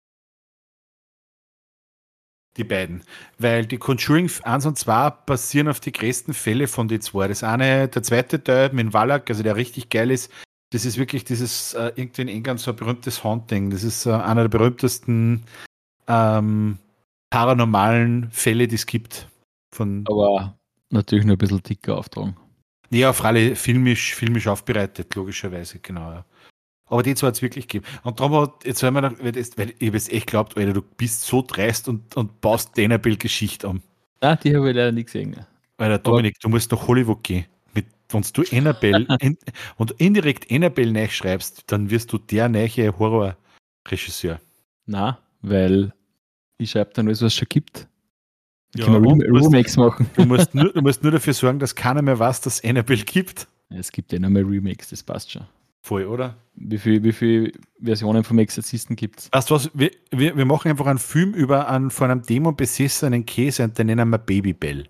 Die beiden. Weil die Conjuring eins und zwei basieren auf die größten Fälle von den zwei. Das eine, der zweite Teil mit Wallach, also der richtig geil ist, das ist wirklich dieses äh, irgendwie in England so ein berühmtes Haunting. Das ist äh, einer der berühmtesten ähm, paranormalen Fälle, die es gibt. Von Aber natürlich nur ein bisschen dicker auftragen. Ja, auf alle filmisch, filmisch aufbereitet, logischerweise, genau. Ja. Aber die zwei hat es wirklich gegeben. Und darum hat, jetzt haben wir noch, weil ich habe es echt geglaubt, Alter, du bist so dreist und, und baust die Annabelle-Geschichte an. Nein, die habe ich leider nicht gesehen. Alter, Dominik, du musst nach Hollywood gehen. Mit, wenn du Annabelle in, und indirekt Annabelle nachschreibst, dann wirst du der neue Horror-Regisseur. Nein, weil ich schreibe dann alles, was es schon gibt. Ja, Können wir Remakes machen. Du musst, nur, du musst nur dafür sorgen, dass keiner mehr weiß, dass es Annabelle gibt. Es gibt ja noch mehr Remakes, das passt schon. Voll, oder? Wie viele wie viel Versionen vom Exorzisten gibt es? Weißt du was, wir, wir, wir machen einfach einen Film über einen von einem Dämon besessenen Käse und den nennen wir Babybell.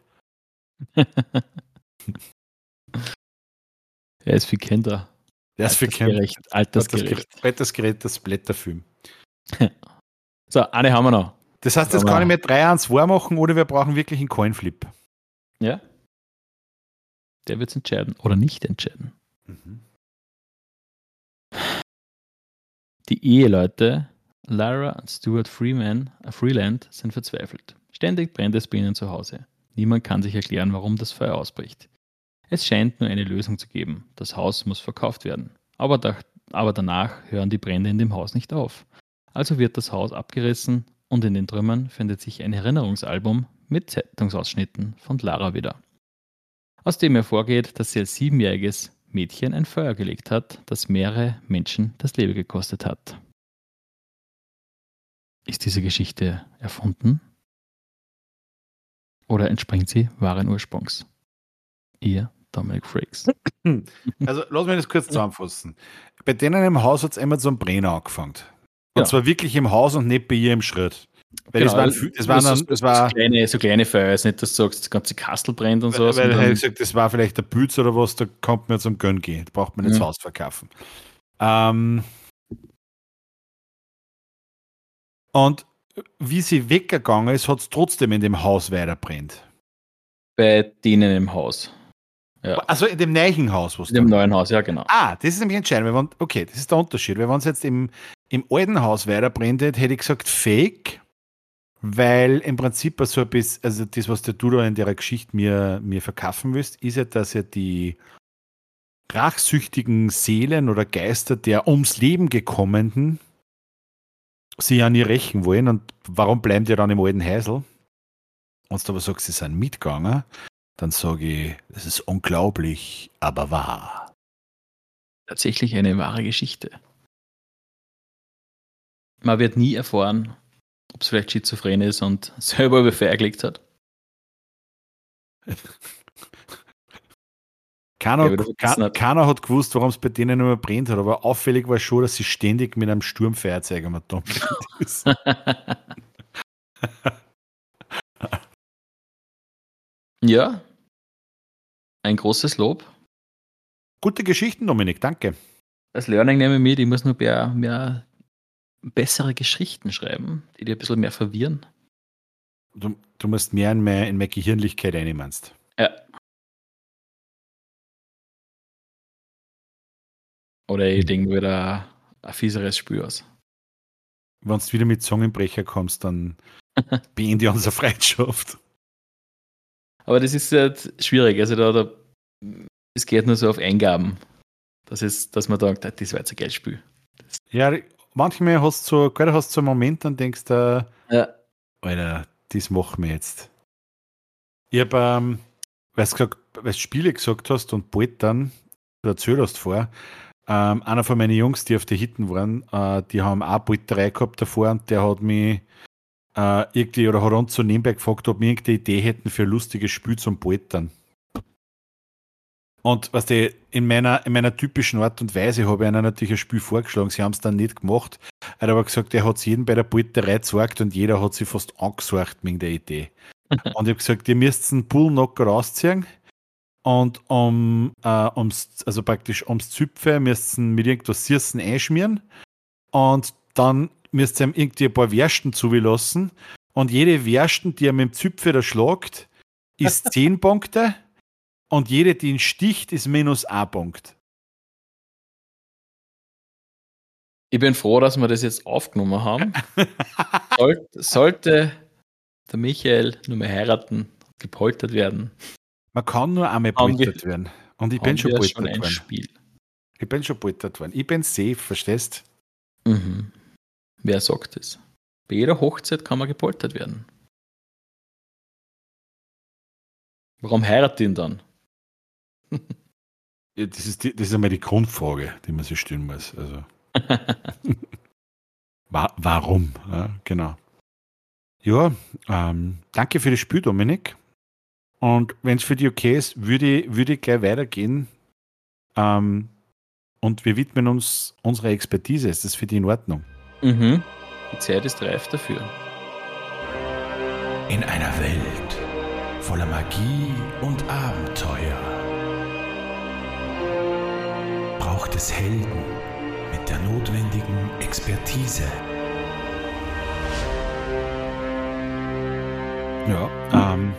Er ist viel Kinder. Der ist viel Kinder. Altersgerecht. Altersgerecht, das Blätterfilm. So, eine haben wir noch. Das heißt, jetzt kann ich mir drei eins zwei machen oder wir brauchen wirklich einen Coinflip. Ja. Der wird es entscheiden oder nicht entscheiden. Mhm. Die Eheleute Lara und Stuart Freeman, äh, Freeland sind verzweifelt. Ständig brennt es bei ihnen zu Hause. Niemand kann sich erklären, warum das Feuer ausbricht. Es scheint nur eine Lösung zu geben. Das Haus muss verkauft werden. Aber, da, aber danach hören die Brände in dem Haus nicht auf. Also wird das Haus abgerissen und in den Trümmern findet sich ein Erinnerungsalbum mit Zeitungsausschnitten von Lara wieder. Aus dem hervorgeht, dass sie als siebenjähriges Mädchen ein Feuer gelegt hat, das mehrere Menschen das Leben gekostet hat. Ist diese Geschichte erfunden? Oder entspringt sie wahren Ursprungs? Ihr Dominik Frakes. Also, lass mich das kurz zusammenfassen. Bei denen im Haus hat es einmal zum Brennen angefangen. Und Ja. zwar wirklich im Haus und nicht bei ihr im Schritt. Weil Genau, das war, das war, so, dann, das war so, kleine, so kleine Feuer, ist nicht, dass du sagst, das ganze Kastel brennt und so. weil, weil er gesagt, das war vielleicht der Bütz oder was, da kommt man zum Gönn gehen. Da braucht man nicht Mhm. das Haus verkaufen. Ähm, und wie sie weggegangen ist, hat es trotzdem in dem Haus weiter brennt. Bei denen im Haus. Ja. Also in dem neuen Haus, was In dem neuen Haus, ja genau. Ah, das ist nämlich entscheidend. Weil wenn, okay, das ist der Unterschied. Weil wenn es jetzt im, im alten Haus weiter brennt, hätte ich gesagt Fake, weil im Prinzip so ein bisschen, also das, was der du da in der Geschichte mir, mir verkaufen willst, ist ja, dass ja die rachsüchtigen Seelen oder Geister der ums Leben gekommenen sie ja nie rächen wollen. Und warum bleiben die dann im alten Häusl? Wenn du aber sagst, sie sind mitgegangen, dann sage ich, das ist unglaublich, aber wahr. Tatsächlich eine wahre Geschichte. Man wird nie erfahren, ob es vielleicht schizophren ist und selber über Feuer gelegt hat. Keiner, Ja, keiner, keiner hat gewusst, warum es bei denen immer brennt hat, aber auffällig war schon, dass sie ständig mit einem Sturmfeuerzeug am Atom ist. Ja, ein großes Lob. Gute Geschichten, Dominik, danke. Als Learning nehme ich mit, ich muss nur mehr, mehr bessere Geschichten schreiben, die dir ein bisschen mehr verwirren. Du, du musst mehr in meine, in meine Gehirnlichkeit rein, meinst. Ja. Oder ich denke wieder ein fieseres Spiel aus. Wenn du wieder mit Zungenbrecher kommst, dann beende ich unsere Freundschaft. Aber das ist halt schwierig. Also da, da es geht nur so auf Eingaben. Das ist, dass man sagt, das war jetzt ein geiles Spiel. Das Ja, manchmal hast du so, gerade hast du so einen Moment, dann denkst du, ja. Alter, das machen wir jetzt. Ich habe, ähm, weil du gesagt, weil du Spiele gesagt hast und bald dann, du erzählt hast vorher, ähm, einer von meinen Jungs, die auf der Hitten waren, äh, die haben auch bald drei gehabt davor und der hat mich äh, irgendwie, oder hat uns so nebenbei gefragt, ob wir irgendeine Idee hätten für ein lustiges Spiel zum Poltern. Und was weißt du, in meiner, in meiner typischen Art und Weise habe ich ihnen natürlich ein Spiel vorgeschlagen. Sie haben es dann nicht gemacht. Er hat aber gesagt, er hat es jedem bei der Polterei gezeigt und jeder hat sich fast angesucht wegen der Idee. Und ich habe gesagt, ihr müsst einen Bullnocker rausziehen und um, äh, ums, also praktisch ums Züpfe müsst ihr mit irgendwas Süßen einschmieren und dann müsst ihr ihm irgendwie ein paar Wersten zulassen und jede Wersten, die er mit dem Züpfe da schlagt, ist zehn Punkte. Und jede, die ihn sticht, ist minus ein Punkt. Ich bin froh, dass wir das jetzt aufgenommen haben. Soll, sollte der Michael nur mehr heiraten, gepoltert werden. Man kann nur einmal poltert werden. Und ich bin schon poltert worden. Spiel. Ich bin schon poltert worden. Ich bin safe, verstehst du? Mhm. Wer sagt das? Bei jeder Hochzeit kann man gepoltert werden. Warum heiratet ihn dann? Ja, das, ist die, das ist einmal die Grundfrage, die man sich stellen muss. Also. Wa- warum? Ja, genau. Ja, ähm, danke für das Spiel, Dominik. Und wenn es für dich okay ist, würde ich, würde ich gleich weitergehen. Ähm, und wir widmen uns unserer Expertise. Ist das für dich in Ordnung? Mhm. Die Zeit ist reif dafür. In einer Welt voller Magie und Abenteuer braucht es Helden mit der notwendigen Expertise. Ja, ähm,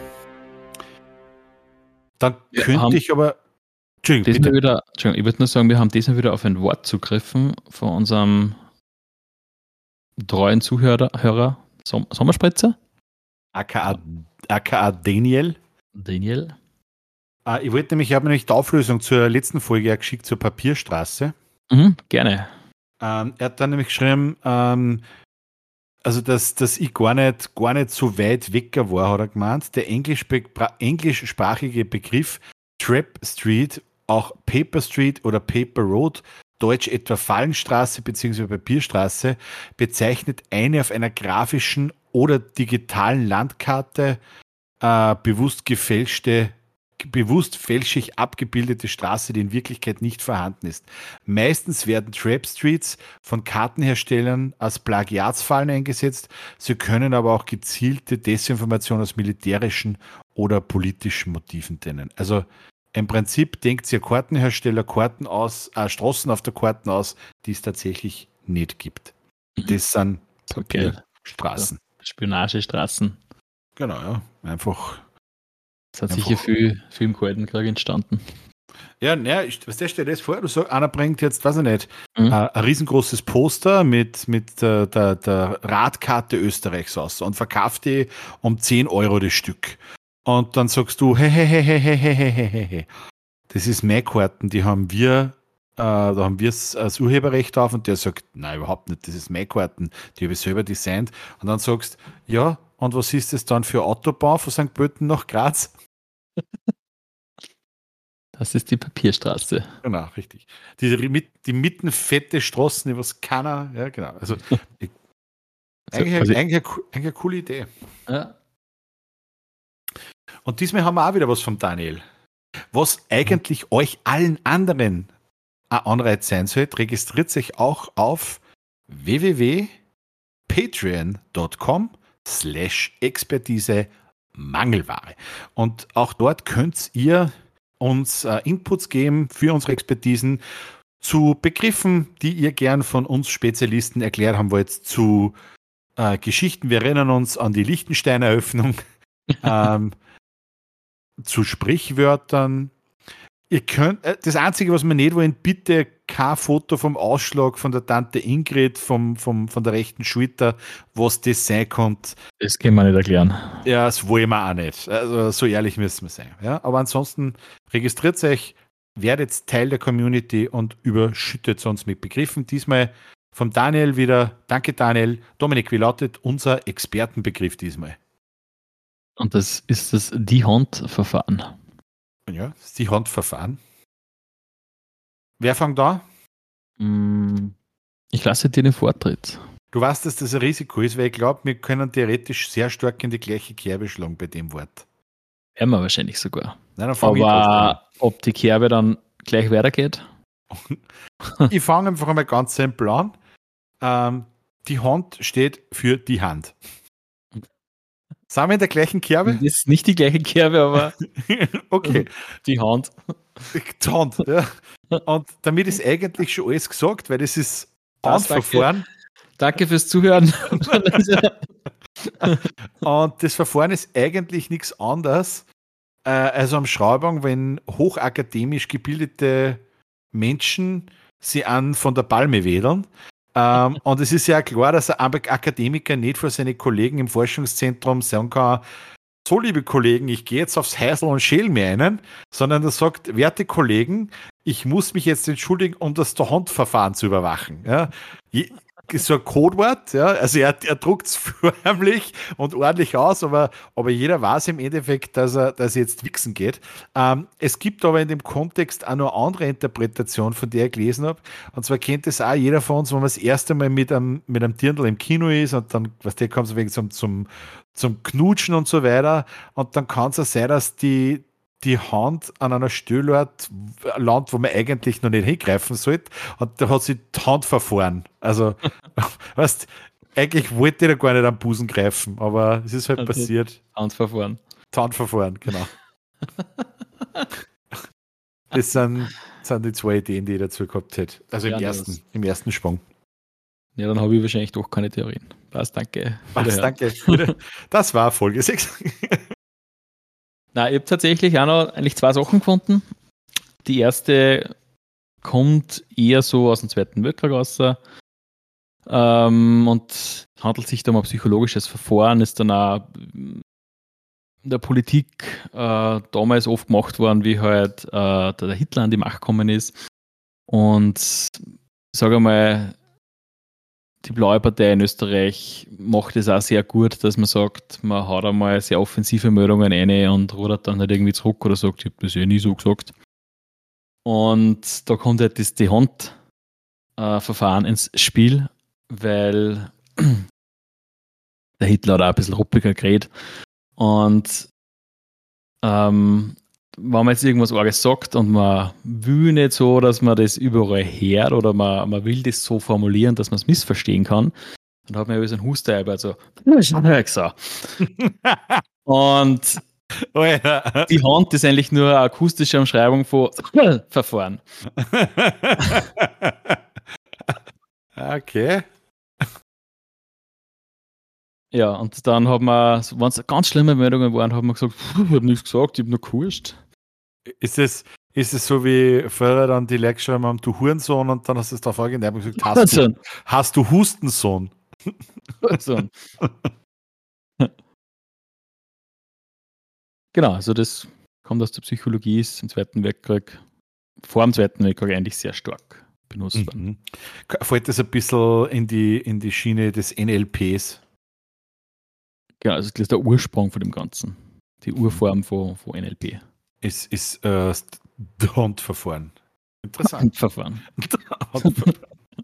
dann Wir könnte haben- ich aber. Entschuldigung, Diesmal bitte. wieder, Entschuldigung, ich würde nur sagen, wir haben diesmal wieder auf ein Wort zugriffen von unserem treuen Zuhörer, Hörer, Som- Sommerspritzer, aka, aka Daniel. Daniel. Äh, ich wollte nämlich, ich habe nämlich die Auflösung zur letzten Folge ja geschickt zur Papierstraße. Mhm, gerne. Ähm, er hat dann nämlich geschrieben, ähm, also dass, dass ich gar nicht, gar nicht so weit weg war, hat er gemeint. Der englisch englischsprachige Begriff Trap Street, auch Paper Street oder Paper Road, deutsch etwa Fallenstraße bzw. Papierstraße, bezeichnet eine auf einer grafischen oder digitalen Landkarte äh, bewusst gefälschte bewusst fälschlich abgebildete Straße, die in Wirklichkeit nicht vorhanden ist. Meistens werden Trap Streets von Kartenherstellern als Plagiatsfallen eingesetzt. Sie können aber auch gezielte Desinformation aus militärischen oder politischen Motiven dienen. Also im Prinzip denkt sich ein Kartenhersteller Karten aus, äh, Straßen auf der Karten aus, die es tatsächlich nicht gibt. Das sind Okay. Papierstraßen. Spionagestraßen. Genau, ja. Einfach. Das hat Einfach- sicher viel, viel im Kalten Krieg entstanden. Ja, naja, ich- was der stellt das vor? Du sagst, einer bringt jetzt, weiß ich nicht, Mhm. äh, ein riesengroßes Poster mit, mit äh, der, der Radkarte Österreichs aus und verkauft die um zehn Euro das Stück. Und dann sagst du, hey, hey, hey, hey, hey, hey, hey, hey, hey, hey. Das ist meine Karten, die haben wir, äh, da haben wir das Urheberrecht auf, und der sagt, nein, überhaupt nicht, das ist meine Karten, die habe ich selber designt. Und dann sagst, ja, und was ist das dann für Autobahn von Sankt Pölten nach Graz? Das ist die Papierstraße. Genau, richtig. Die, die mitten fette Straßen, die was keiner, ja, genau. Also, ich, Also, eigentlich, also- eigentlich, eine, co- eigentlich eine coole Idee. Ja. Und diesmal haben wir auch wieder was vom Daniel. Was eigentlich euch allen anderen ein Anreiz sein sollte, registriert sich auch auf www.patreon.com slash Expertise Mangelware. Und auch dort könnt ihr uns äh, Inputs geben für unsere Expertisen zu Begriffen, die ihr gern von uns Spezialisten erklärt haben wollt, zu äh, Geschichten. Wir erinnern uns an die Liechtensteiner Eröffnung, ähm, zu Sprichwörtern. Ihr könnt, äh, das Einzige, was wir nicht wollen, bitte kein Foto vom Ausschlag von der Tante Ingrid vom, vom, von der rechten Schulter, was das sein könnte. Das können wir nicht erklären. Ja, das wollen wir auch nicht. Also so ehrlich müssen wir sein. Ja? Aber ansonsten registriert euch, werdet Teil der Community und überschüttet uns mit Begriffen. Diesmal vom Daniel wieder. Danke, Daniel. Dominik, wie lautet unser Expertenbegriff diesmal? Und das ist das Die-Hand-Verfahren. Ja, das ist die Handverfahren. Wer fängt da? Mm, Ich lasse dir den Vortritt. du weißt, dass das ein Risiko ist, weil ich glaube, wir können theoretisch sehr stark in die gleiche Kerbe schlagen bei dem Wort. Werden wir wahrscheinlich sogar. Nein, dann fang Aber ob die Kerbe dann gleich weitergeht? Ich fange einfach einmal ganz simpel an. Ähm, die Hand steht für die Hand. Sind wir in der gleichen Kerbe? Das ist nicht die gleiche Kerbe, aber okay. Die Hand. Die Hand, ja. Und damit ist eigentlich schon alles gesagt, weil das ist Handverfahren. Danke. danke fürs Zuhören. Und das Verfahren ist eigentlich nichts anderes äh, als am Schraubung, wenn hochakademisch gebildete Menschen sie an von der Palme wedeln. Ähm, und es ist ja klar, dass ein Akademiker nicht vor seine Kollegen im Forschungszentrum sagen kann, so liebe Kollegen, ich gehe jetzt aufs Heisel und schäle mir einen, sondern er sagt, werte Kollegen, ich muss mich jetzt entschuldigen, um das Handverfahren zu überwachen. Ja. Ist so ein Codewort, ja, also er, er druckt es förmlich und ordentlich aus, aber, aber jeder weiß im Endeffekt, dass er, dass er jetzt wichsen geht. Ähm, es gibt aber in dem Kontext auch noch eine andere Interpretation, von der ich gelesen habe, und zwar kennt es auch jeder von uns, wenn man das erste Mal mit einem, mit einem Dirndl im Kino ist und dann, was der kommt so wegen zum, zum, zum Knutschen und so weiter, und dann kann es auch sein, dass die die Hand an einer Stelle landet, wo man eigentlich noch nicht hingreifen sollte. Und da hat sie die Hand verfahren. Also, weißt, eigentlich wollte ich da gar nicht am Busen greifen, aber es ist halt also passiert. Handverfahren. Handverfahren, genau. Das sind, sind die zwei Ideen, die ich dazu gehabt hätte. Also im, ja, ersten, im ersten Sprung. Ja, dann habe ich wahrscheinlich doch keine Theorien. Passt, danke. Passt, danke. Das war Folge sechs. Na, ich habe tatsächlich auch noch eigentlich zwei Sachen gefunden. Die erste kommt eher so aus dem Zweiten Weltkrieg raus ähm, und handelt sich da um ein psychologisches Verfahren, ist dann auch in der Politik äh, damals oft gemacht worden, wie halt äh, der Hitler an die Macht gekommen ist. Und ich sage mal, die Blaue Partei in Österreich macht es auch sehr gut, dass man sagt, man haut einmal sehr offensive Meldungen rein und rudert dann halt irgendwie zurück oder sagt, ich habe das eh nie so gesagt. Und da kommt halt das die Hand-Verfahren äh, ins Spiel, weil der Hitler hat auch ein bisschen ruppiger geredet. Und ähm, wenn man jetzt irgendwas Arges sagt und man will nicht so, dass man das überall hört oder man, man will das so formulieren, dass man es missverstehen kann, dann hat man ja so einen Huster, also so. Und oh ja. Die Hand ist eigentlich nur eine akustische Umschreibung von Verfahren. Okay. Ja, und dann haben wir, wenn es ganz schlimme Meldungen waren, haben wir gesagt, ich habe nichts gesagt, ich habe nur gewusst. Ist es, ist es so wie vorher dann die Leute geschrieben haben, du Hurensohn, und dann hast du es da vorhin gesagt, hast du, hast du Hustensohn? Hurensohn. Genau, also das kommt aus der Psychologie, ist im Zweiten Weltkrieg, vor dem Zweiten Weltkrieg eigentlich sehr stark benutzt worden. Mhm. Fällt das ein bisschen in die, in die Schiene des N L Ps? Genau, also das ist der Ursprung von dem Ganzen, die Urform von, von N L P. Ist, ist äh, Handverfahren. Interessant. Handverfahren. Handverfahren.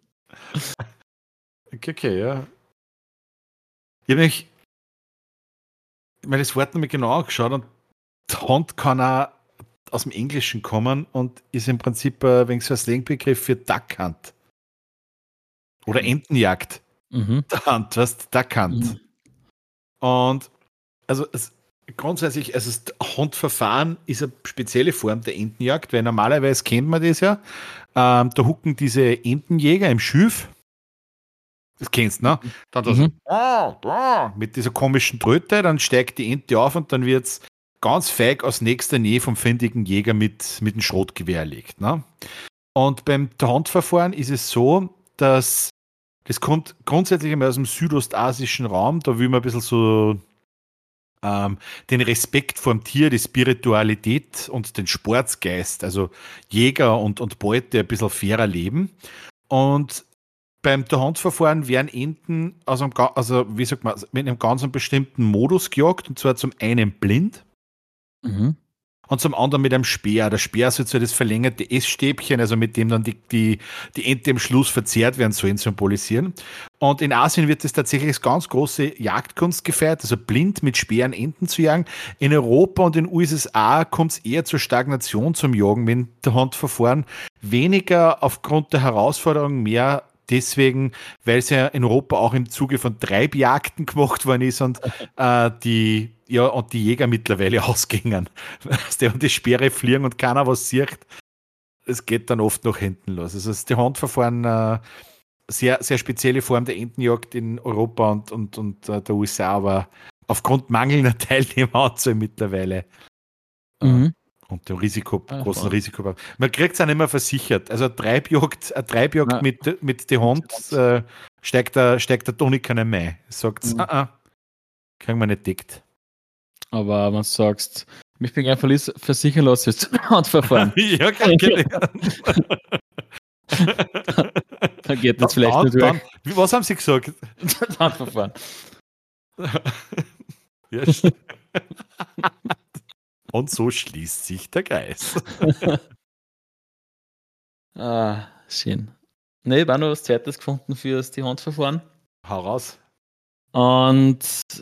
Okay, okay, ja. Ich habe mich mir das Wort nochmal genau angeschaut und Hand kann auch aus dem Englischen kommen und ist im Prinzip ein wenig so ein Slangbegriff für Duckhand. Oder Entenjagd. Mhm. Der Hand, weißt du, Duckhand. Mhm. Und also es, grundsätzlich, also das Handverfahren ist eine spezielle Form der Entenjagd, weil normalerweise kennt man das ja. Ähm, da hucken diese Entenjäger im Schilf. Das kennst du, ne? Dann das mhm. ah, ah, mit dieser komischen Tröte, dann steigt die Ente auf und dann wird es ganz feig aus nächster Nähe vom findigen Jäger mit, mit dem Schrotgewehr erlegt. Ne? Und beim Handverfahren ist es so, dass das kommt grundsätzlich einmal aus dem südostasischen Raum, da will man ein bisschen so ähm, den Respekt vor dem Tier, die Spiritualität und den Sportsgeist, also Jäger und, und Beute ein bisschen fairer leben. Und beim Handverfahren werden Enten aus einem, also wie sagt man, mit einem ganz bestimmten Modus gejagt, und zwar zum einen blind. Mhm. und zum anderen mit einem Speer. Der Speer ist so das verlängerte Essstäbchen, also mit dem dann die, die, die Ente am Schluss verzehrt werden sollen, symbolisieren. Und in Asien wird das tatsächlich als ganz große Jagdkunst gefeiert, also blind mit Speeren Enten zu jagen. In Europa und in den U S A kommt es eher zur Stagnation zum Jagen mit der Handverfahren. Weniger aufgrund der Herausforderung, mehr deswegen, weil es ja in Europa auch im Zuge von Treibjagden gemacht worden ist und äh, die, ja, und die Jäger mittlerweile ausgingen. Und die Speere fliegen und keiner was sieht. Es geht dann oft nach hinten los. Also die Handverfahren, äh, sehr, sehr spezielle Form der Entenjagd in Europa und, und, und äh, der U S A, aber aufgrund mangelnder Teilnehmeranzahl mittlerweile. Mhm. Äh, und dem Risiko, Ah, großen wow. Risiko. Man kriegt es auch nicht mehr versichert. Also eine Treibjagd, eine Treibjagd Ja. mit, mit der Hand äh, steigt der, steigt der Toniker nicht mehr. Sagt Mhm. ah, ah, kriegen wir nicht deckt. Aber wenn du sagst, mich bin einfach versichern lassen, ist Handverfahren. Ja, kann ich. Dann geht das vielleicht dann, nicht dann, durch. wie- Was haben Sie gesagt? Handverfahren. Ja, st- Und so schließt sich der Kreis. Ah, schön. Ne, ich habe auch noch was Zweites gefunden für die Handverfahren. Hau raus. Und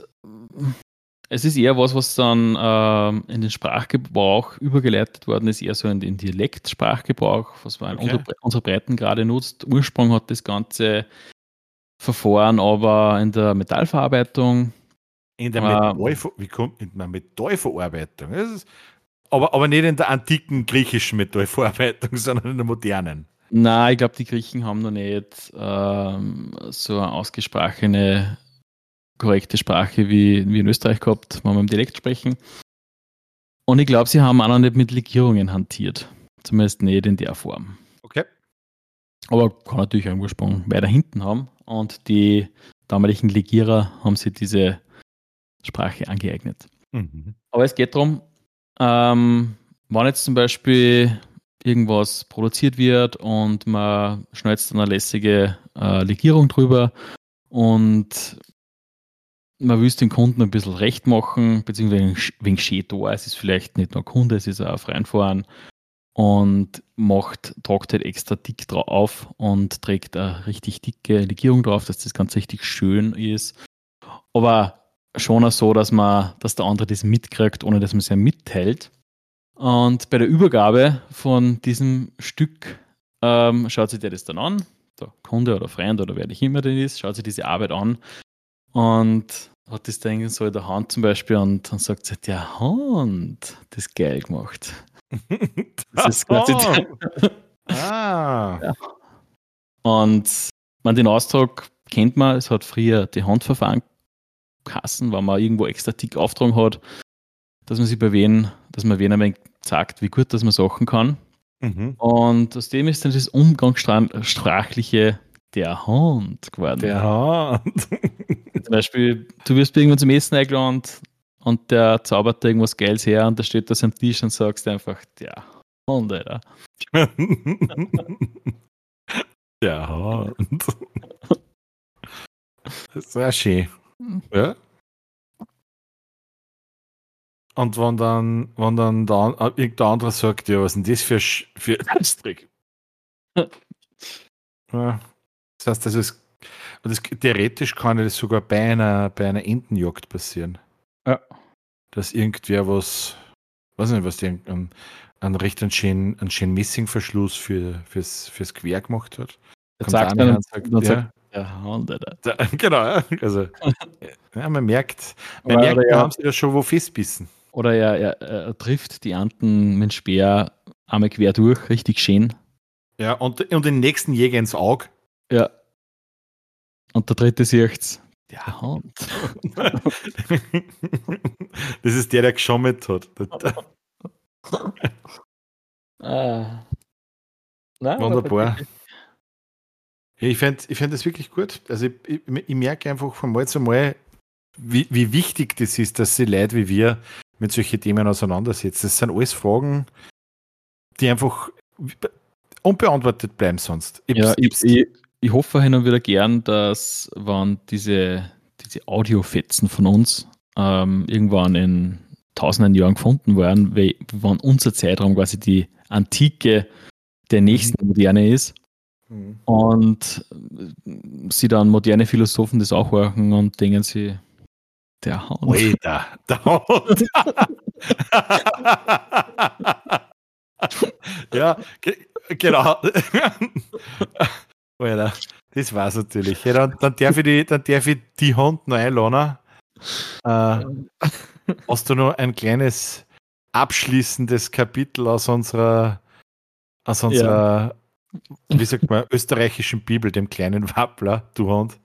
es ist eher was, was dann ähm, in den Sprachgebrauch übergeleitet worden ist, eher so in den Dialektsprachgebrauch, was man in Okay. unserer, unserer Breiten gerade nutzt. Ursprung hat das ganze Verfahren aber in der Metallverarbeitung. In der Ah. Metallver- wie kommt in der Metallverarbeitung? Das ist, aber, aber nicht in der antiken griechischen Metallverarbeitung, sondern in der modernen. Nein, ich glaube, die Griechen haben noch nicht ähm, so eine ausgesprochene, korrekte Sprache wie, wie in Österreich gehabt, wenn wir im Dialekt sprechen. Und ich glaube, sie haben auch noch nicht mit Legierungen hantiert. Zumindest nicht in der Form. Okay. Aber kann natürlich einen Ursprung weiter hinten haben. Und die damaligen Legierer haben sich diese Sprache angeeignet. Mhm. Aber es geht darum, ähm, wenn jetzt zum Beispiel irgendwas produziert wird und man schneidet dann eine lässige äh, Legierung drüber und man will es den Kunden ein bisschen recht machen, beziehungsweise wegen schön da. Es ist vielleicht nicht nur Kunde, es ist auch ein Freifahren und macht, tragt halt extra dick drauf und trägt eine richtig dicke Legierung drauf, dass das ganz richtig schön ist. Aber schon auch so, dass man, dass der andere das mitkriegt, ohne dass man es ja mitteilt. Und bei der Übergabe von diesem Stück ähm, schaut sich der das dann an, der Kunde oder Freund oder wer nicht immer das ist, schaut sich diese Arbeit an und hat das dann so in der Hand zum Beispiel und dann sagt sie, der Hand, das geil gemacht. Das ist quasi Oh. Ah. Ja. Und man, den Ausdruck kennt man, es hat früher die Handverfahren Kassen, wenn man irgendwo extra dick auftragen hat, dass man sich bei wen, dass man wen einmal sagt, wie gut dass man Sachen kann. Mhm. Und aus dem ist dann das Umgangssprachliche der Hand geworden. Der Hand. Zum Beispiel, du wirst irgendwann zum Essen eingeladen und der zaubert da irgendwas Geiles her und da steht das am Tisch und sagst einfach, der Hand, Alter. Der Hand. Das ist sehr schön. Ja. Und wenn dann, wenn dann der, irgendein anderer sagt, ja, was ist denn das für, Sch- für Trick? Ja. Das heißt, das ist, und das, theoretisch kann das sogar bei einer, bei einer Entenjagd passieren. Ja. Dass irgendwer was, weiß nicht, was die einen, einen recht einen schönen, einen schönen Messingverschluss für, fürs, fürs Quer gemacht hat. Der Kommt sagt einer dann, und sagt, dann ja. sagt der Hand, Alter. Da, genau, ja. Also, ja, man merkt, man Oder- merkt, oder da ja. haben sie das schon wo festbissen. Oder er, er, er trifft die Enten mit dem Speer einmal quer durch, richtig schön. Ja, und, und den nächsten Jäger ins Auge. Ja. Und der dritte sieht's. Der Hand. Das ist der, der geschommelt hat. Ah. Nein, Wunderbar. Ja, ich fände ich fänd das wirklich gut. Also ich, ich, ich merke einfach von Mal zu Mal, wie, wie wichtig das ist, dass sie Leute wie wir mit solchen Themen auseinandersetzen. Das sind alles Fragen, die einfach unbeantwortet bleiben sonst. Ich, Ja, ich, ich, ich, ich hoffe hin und wieder gern, dass wenn diese, diese Audiofetzen von uns ähm, irgendwann in tausenden Jahren gefunden worden, weil, wann unser Zeitraum quasi die Antike der nächsten mhm. Moderne ist. Mhm. Und sie dann moderne Philosophen das auch horchen und denken sie, der Hound. Alter, der Hound. Ja, ge- genau. Alter, das war's natürlich. Ja, dann, dann, darf ich die, dann darf ich die Hund noch einladen. Äh, hast du noch ein kleines abschließendes Kapitel aus unserer, aus unserer, ja. wie sagt man, österreichischen Bibel, dem kleinen Wappler, du Hund?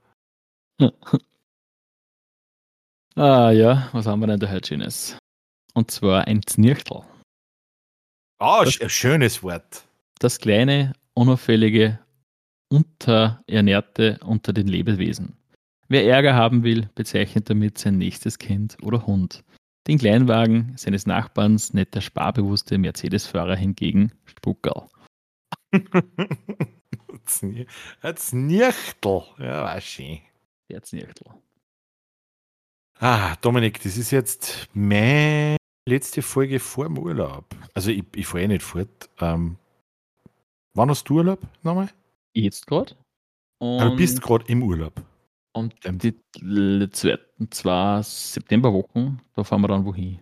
Ah ja, was haben wir denn da heute Schönes? Und zwar ein Znirchtel. Ah, oh, ein schönes Wort. Das kleine, unauffällige, unterernährte unter den Lebewesen. Wer Ärger haben will, bezeichnet damit sein nächstes Kind oder Hund. Den Kleinwagen seines Nachbarns nennt der sparbewusste Mercedes-Fahrer hingegen Spuckerl. Ein Znirchtel. Ja, war schön. Der Znirchtel. Ah, Dominik, das ist jetzt meine letzte Folge vor dem Urlaub. Also ich, ich fahre eh nicht fort. Ähm, wann hast du Urlaub nochmal? Jetzt gerade. Aber du bist gerade im Urlaub. Und die zweiten zwei Septemberwochen, da fahren wir dann wohin.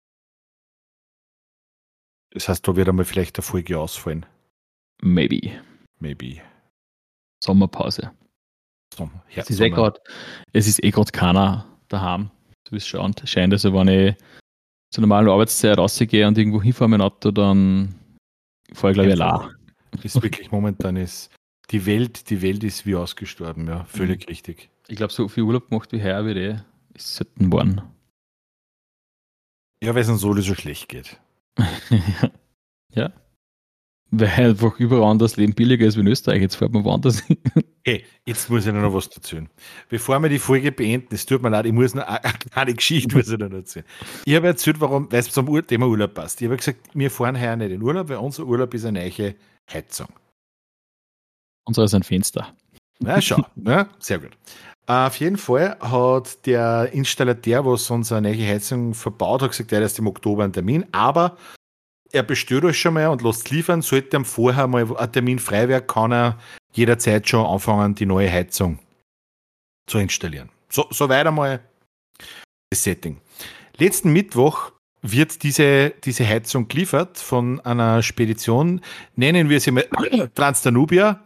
Das heißt, da wird einmal vielleicht eine Folge ausfallen. Maybe. Maybe. Sommerpause. Sommer. Ja, es, ist eh grad, es ist eh gerade keiner daheim. Du wirst schauen, es scheint, also wenn ich zur normalen Arbeitszeit rausgehe und irgendwo hinfahre mit dem Auto, dann fahre ich glaube ich allein. Ist wirklich momentan ist die Welt, die Welt ist wie ausgestorben, ja, völlig mhm. richtig. Ich glaube, so viel Urlaub gemacht wie heuer wird eh, ist selten geworden. Ja, weil es uns so so schlecht geht. Ja. Weil einfach überall das Leben billiger ist wie in Österreich. Jetzt fährt man woanders hin. Hey, jetzt muss ich noch was erzählen. Bevor wir die Folge beenden, es tut mir leid, ich muss noch eine Geschichte muss ich noch erzählen. Ich habe erzählt, warum, weil es zum Ur- Thema Urlaub passt. Ich habe gesagt, wir fahren heuer nicht in Urlaub, weil unser Urlaub ist eine neue Heizung. Unser ist ein Fenster. Na, schau. Ja, sehr gut. Auf jeden Fall hat der Installateur, was unsere neue Heizung verbaut hat, gesagt, er ist im Oktober einen Termin, aber er bestellt euch schon mal und lässt liefern. Sollte ihm vorher mal ein Termin frei werden, kann er jederzeit schon anfangen, die neue Heizung zu installieren. So, so weit einmal das Setting. Letzten Mittwoch wird diese, diese Heizung geliefert von einer Spedition, nennen wir sie mal Transdanubia.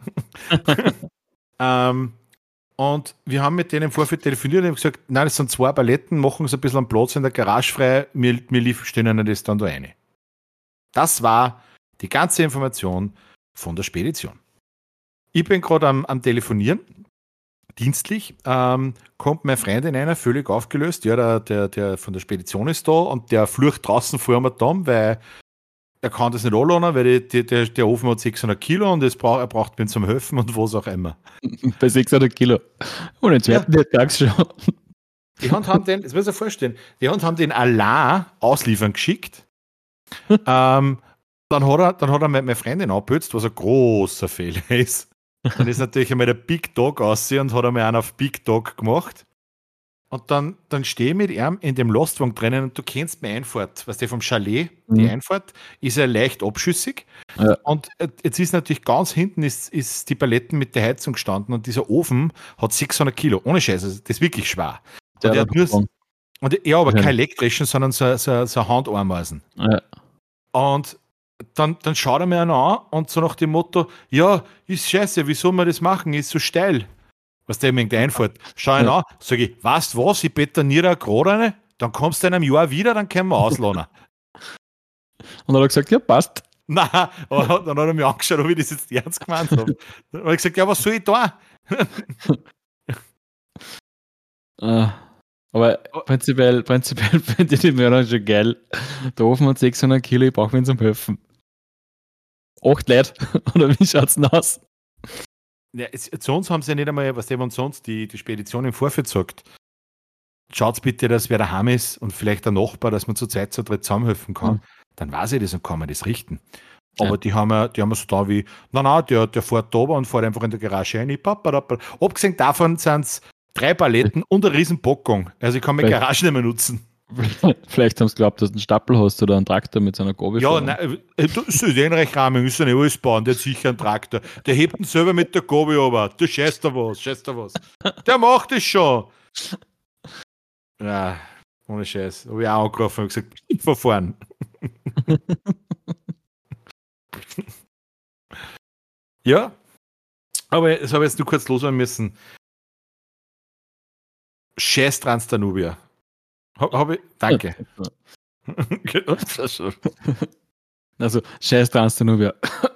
ähm, und wir haben mit denen im Vorfeld telefoniert und haben gesagt, nein, das sind zwei Paletten, machen sie ein bisschen Platz in der Garage frei, wir, wir stellen ihnen das dann da rein. Das war die ganze Information von der Spedition. Ich bin gerade am, am Telefonieren, dienstlich, ähm, kommt meine Freundin einer, völlig aufgelöst, ja, der, der, der von der Spedition ist da und der flucht draußen vor mir da, weil er kann das nicht anladen, weil die, die, der, der Ofen hat sechshundert Kilo und es brauch, er braucht mir zum Helfen und was auch immer. Bei sechshundert Kilo. Und jetzt werden die Tags schon. Die Hand haben den, das muss ich mir vorstellen, die Hand haben den allein ausliefern geschickt. ähm, dann hat er, dann hat er meine Freundin abgepützt, was ein großer Fehler ist. Dann ist natürlich einmal der Big Dog aussehen und hat einmal einen auf Big Dog gemacht. Und dann, dann stehe ich mit ihm in dem Lastwagen drinnen und du kennst meine Einfahrt, weißt du, vom Chalet, mhm. die Einfahrt ist ja leicht abschüssig. Ja. Und jetzt ist natürlich ganz hinten ist, ist die Paletten mit der Heizung gestanden und dieser Ofen hat sechshundert Kilo. Ohne Scheiße, das ist wirklich schwer. Und, ja, er hat nur, und ja, aber ja. kein elektrischen, sondern so, so, so ein Handameisen. Ja. Und dann, dann schaut er mir an und so nach dem Motto, ja, ist scheiße, wie soll man das machen, ist so steil. Was der mir irgendein einfällt. Schau ihn ja. an, sage ich, weißt du was, ich betoniere gerade eine, dann kommst du in einem Jahr wieder, dann können wir ausladen. Und dann hat er gesagt, ja, passt. Nein, aber dann hat er mich angeschaut, ob ich das jetzt ernst gemeint habe. Dann habe ich gesagt, ja, was soll ich da? uh, aber prinzipiell, prinzipiell finde ich die Mörder schon geil. Der Ofen hat sechshundert Kilo, ich brauche ihn zum Helfen. Acht Leute, oder wie schaut es denn aus? Ja, es, zu uns haben sie ja nicht einmal, was der uns sonst die, die Spedition im Vorfeld sagt. Schaut bitte, dass wer daheim ist und vielleicht der Nachbar, dass man zur Zeit zu dritt zusammenhelfen kann. Mhm. Dann weiß ich das und kann man das richten. Aber ja. die haben ja, die haben ja so da wie, na na, der, der fährt da oben und fährt einfach in der Garage rein. Abgesehen davon sind es drei Paletten und eine riesen Packung. Also ich kann meine Garage nicht mehr nutzen. Vielleicht haben sie geglaubt, dass du einen Stapel hast oder einen Traktor mit seiner Gobi. Ja, nein, du, so den Rechnung müssen nicht alles bauen, der hat sicher einen Traktor. Der hebt ihn selber mit der Gobi aber. Du scheißt da was, scheißt da was. Der macht es schon. Ja, ohne Scheiß. Habe ich auch angerufen und gesagt, verfahren. Ja, aber das habe ich jetzt nur kurz loswerden müssen. Scheiß Transdanubia. Hab, hab ich, danke. Also, scheiß Transdanubia.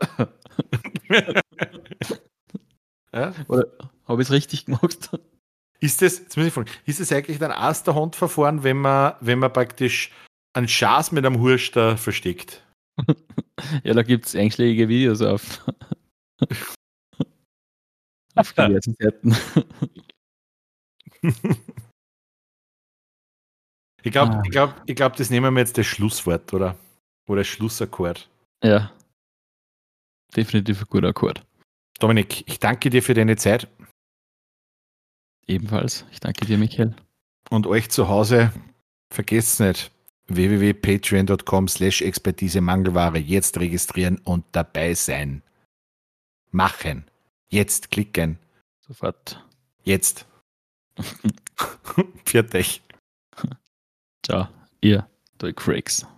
Ja? Oder habe ich es richtig gemacht? Ist das, jetzt muss ich fragen, ist das eigentlich ein Asterhand-Verfahren, wenn man, wenn man praktisch einen Schaß mit einem Hurster versteckt? Ja, da gibt es einschlägige Videos auf, auf diversen Seiten. Ich glaube, Ah. ich glaub, ich glaub, das nehmen wir jetzt das Schlusswort, oder? Oder Schlussakkord. Ja, definitiv ein guter Akkord. Dominik, ich danke dir für deine Zeit. Ebenfalls. Ich danke dir, Michael. Und euch zu Hause, vergesst nicht, w w w punkt patreon punkt com slash Expertise Mangelware jetzt registrieren und dabei sein. Machen. Jetzt klicken. Sofort. Jetzt. Pfiat euch. Ciao. Ihr, Dirk Frakes.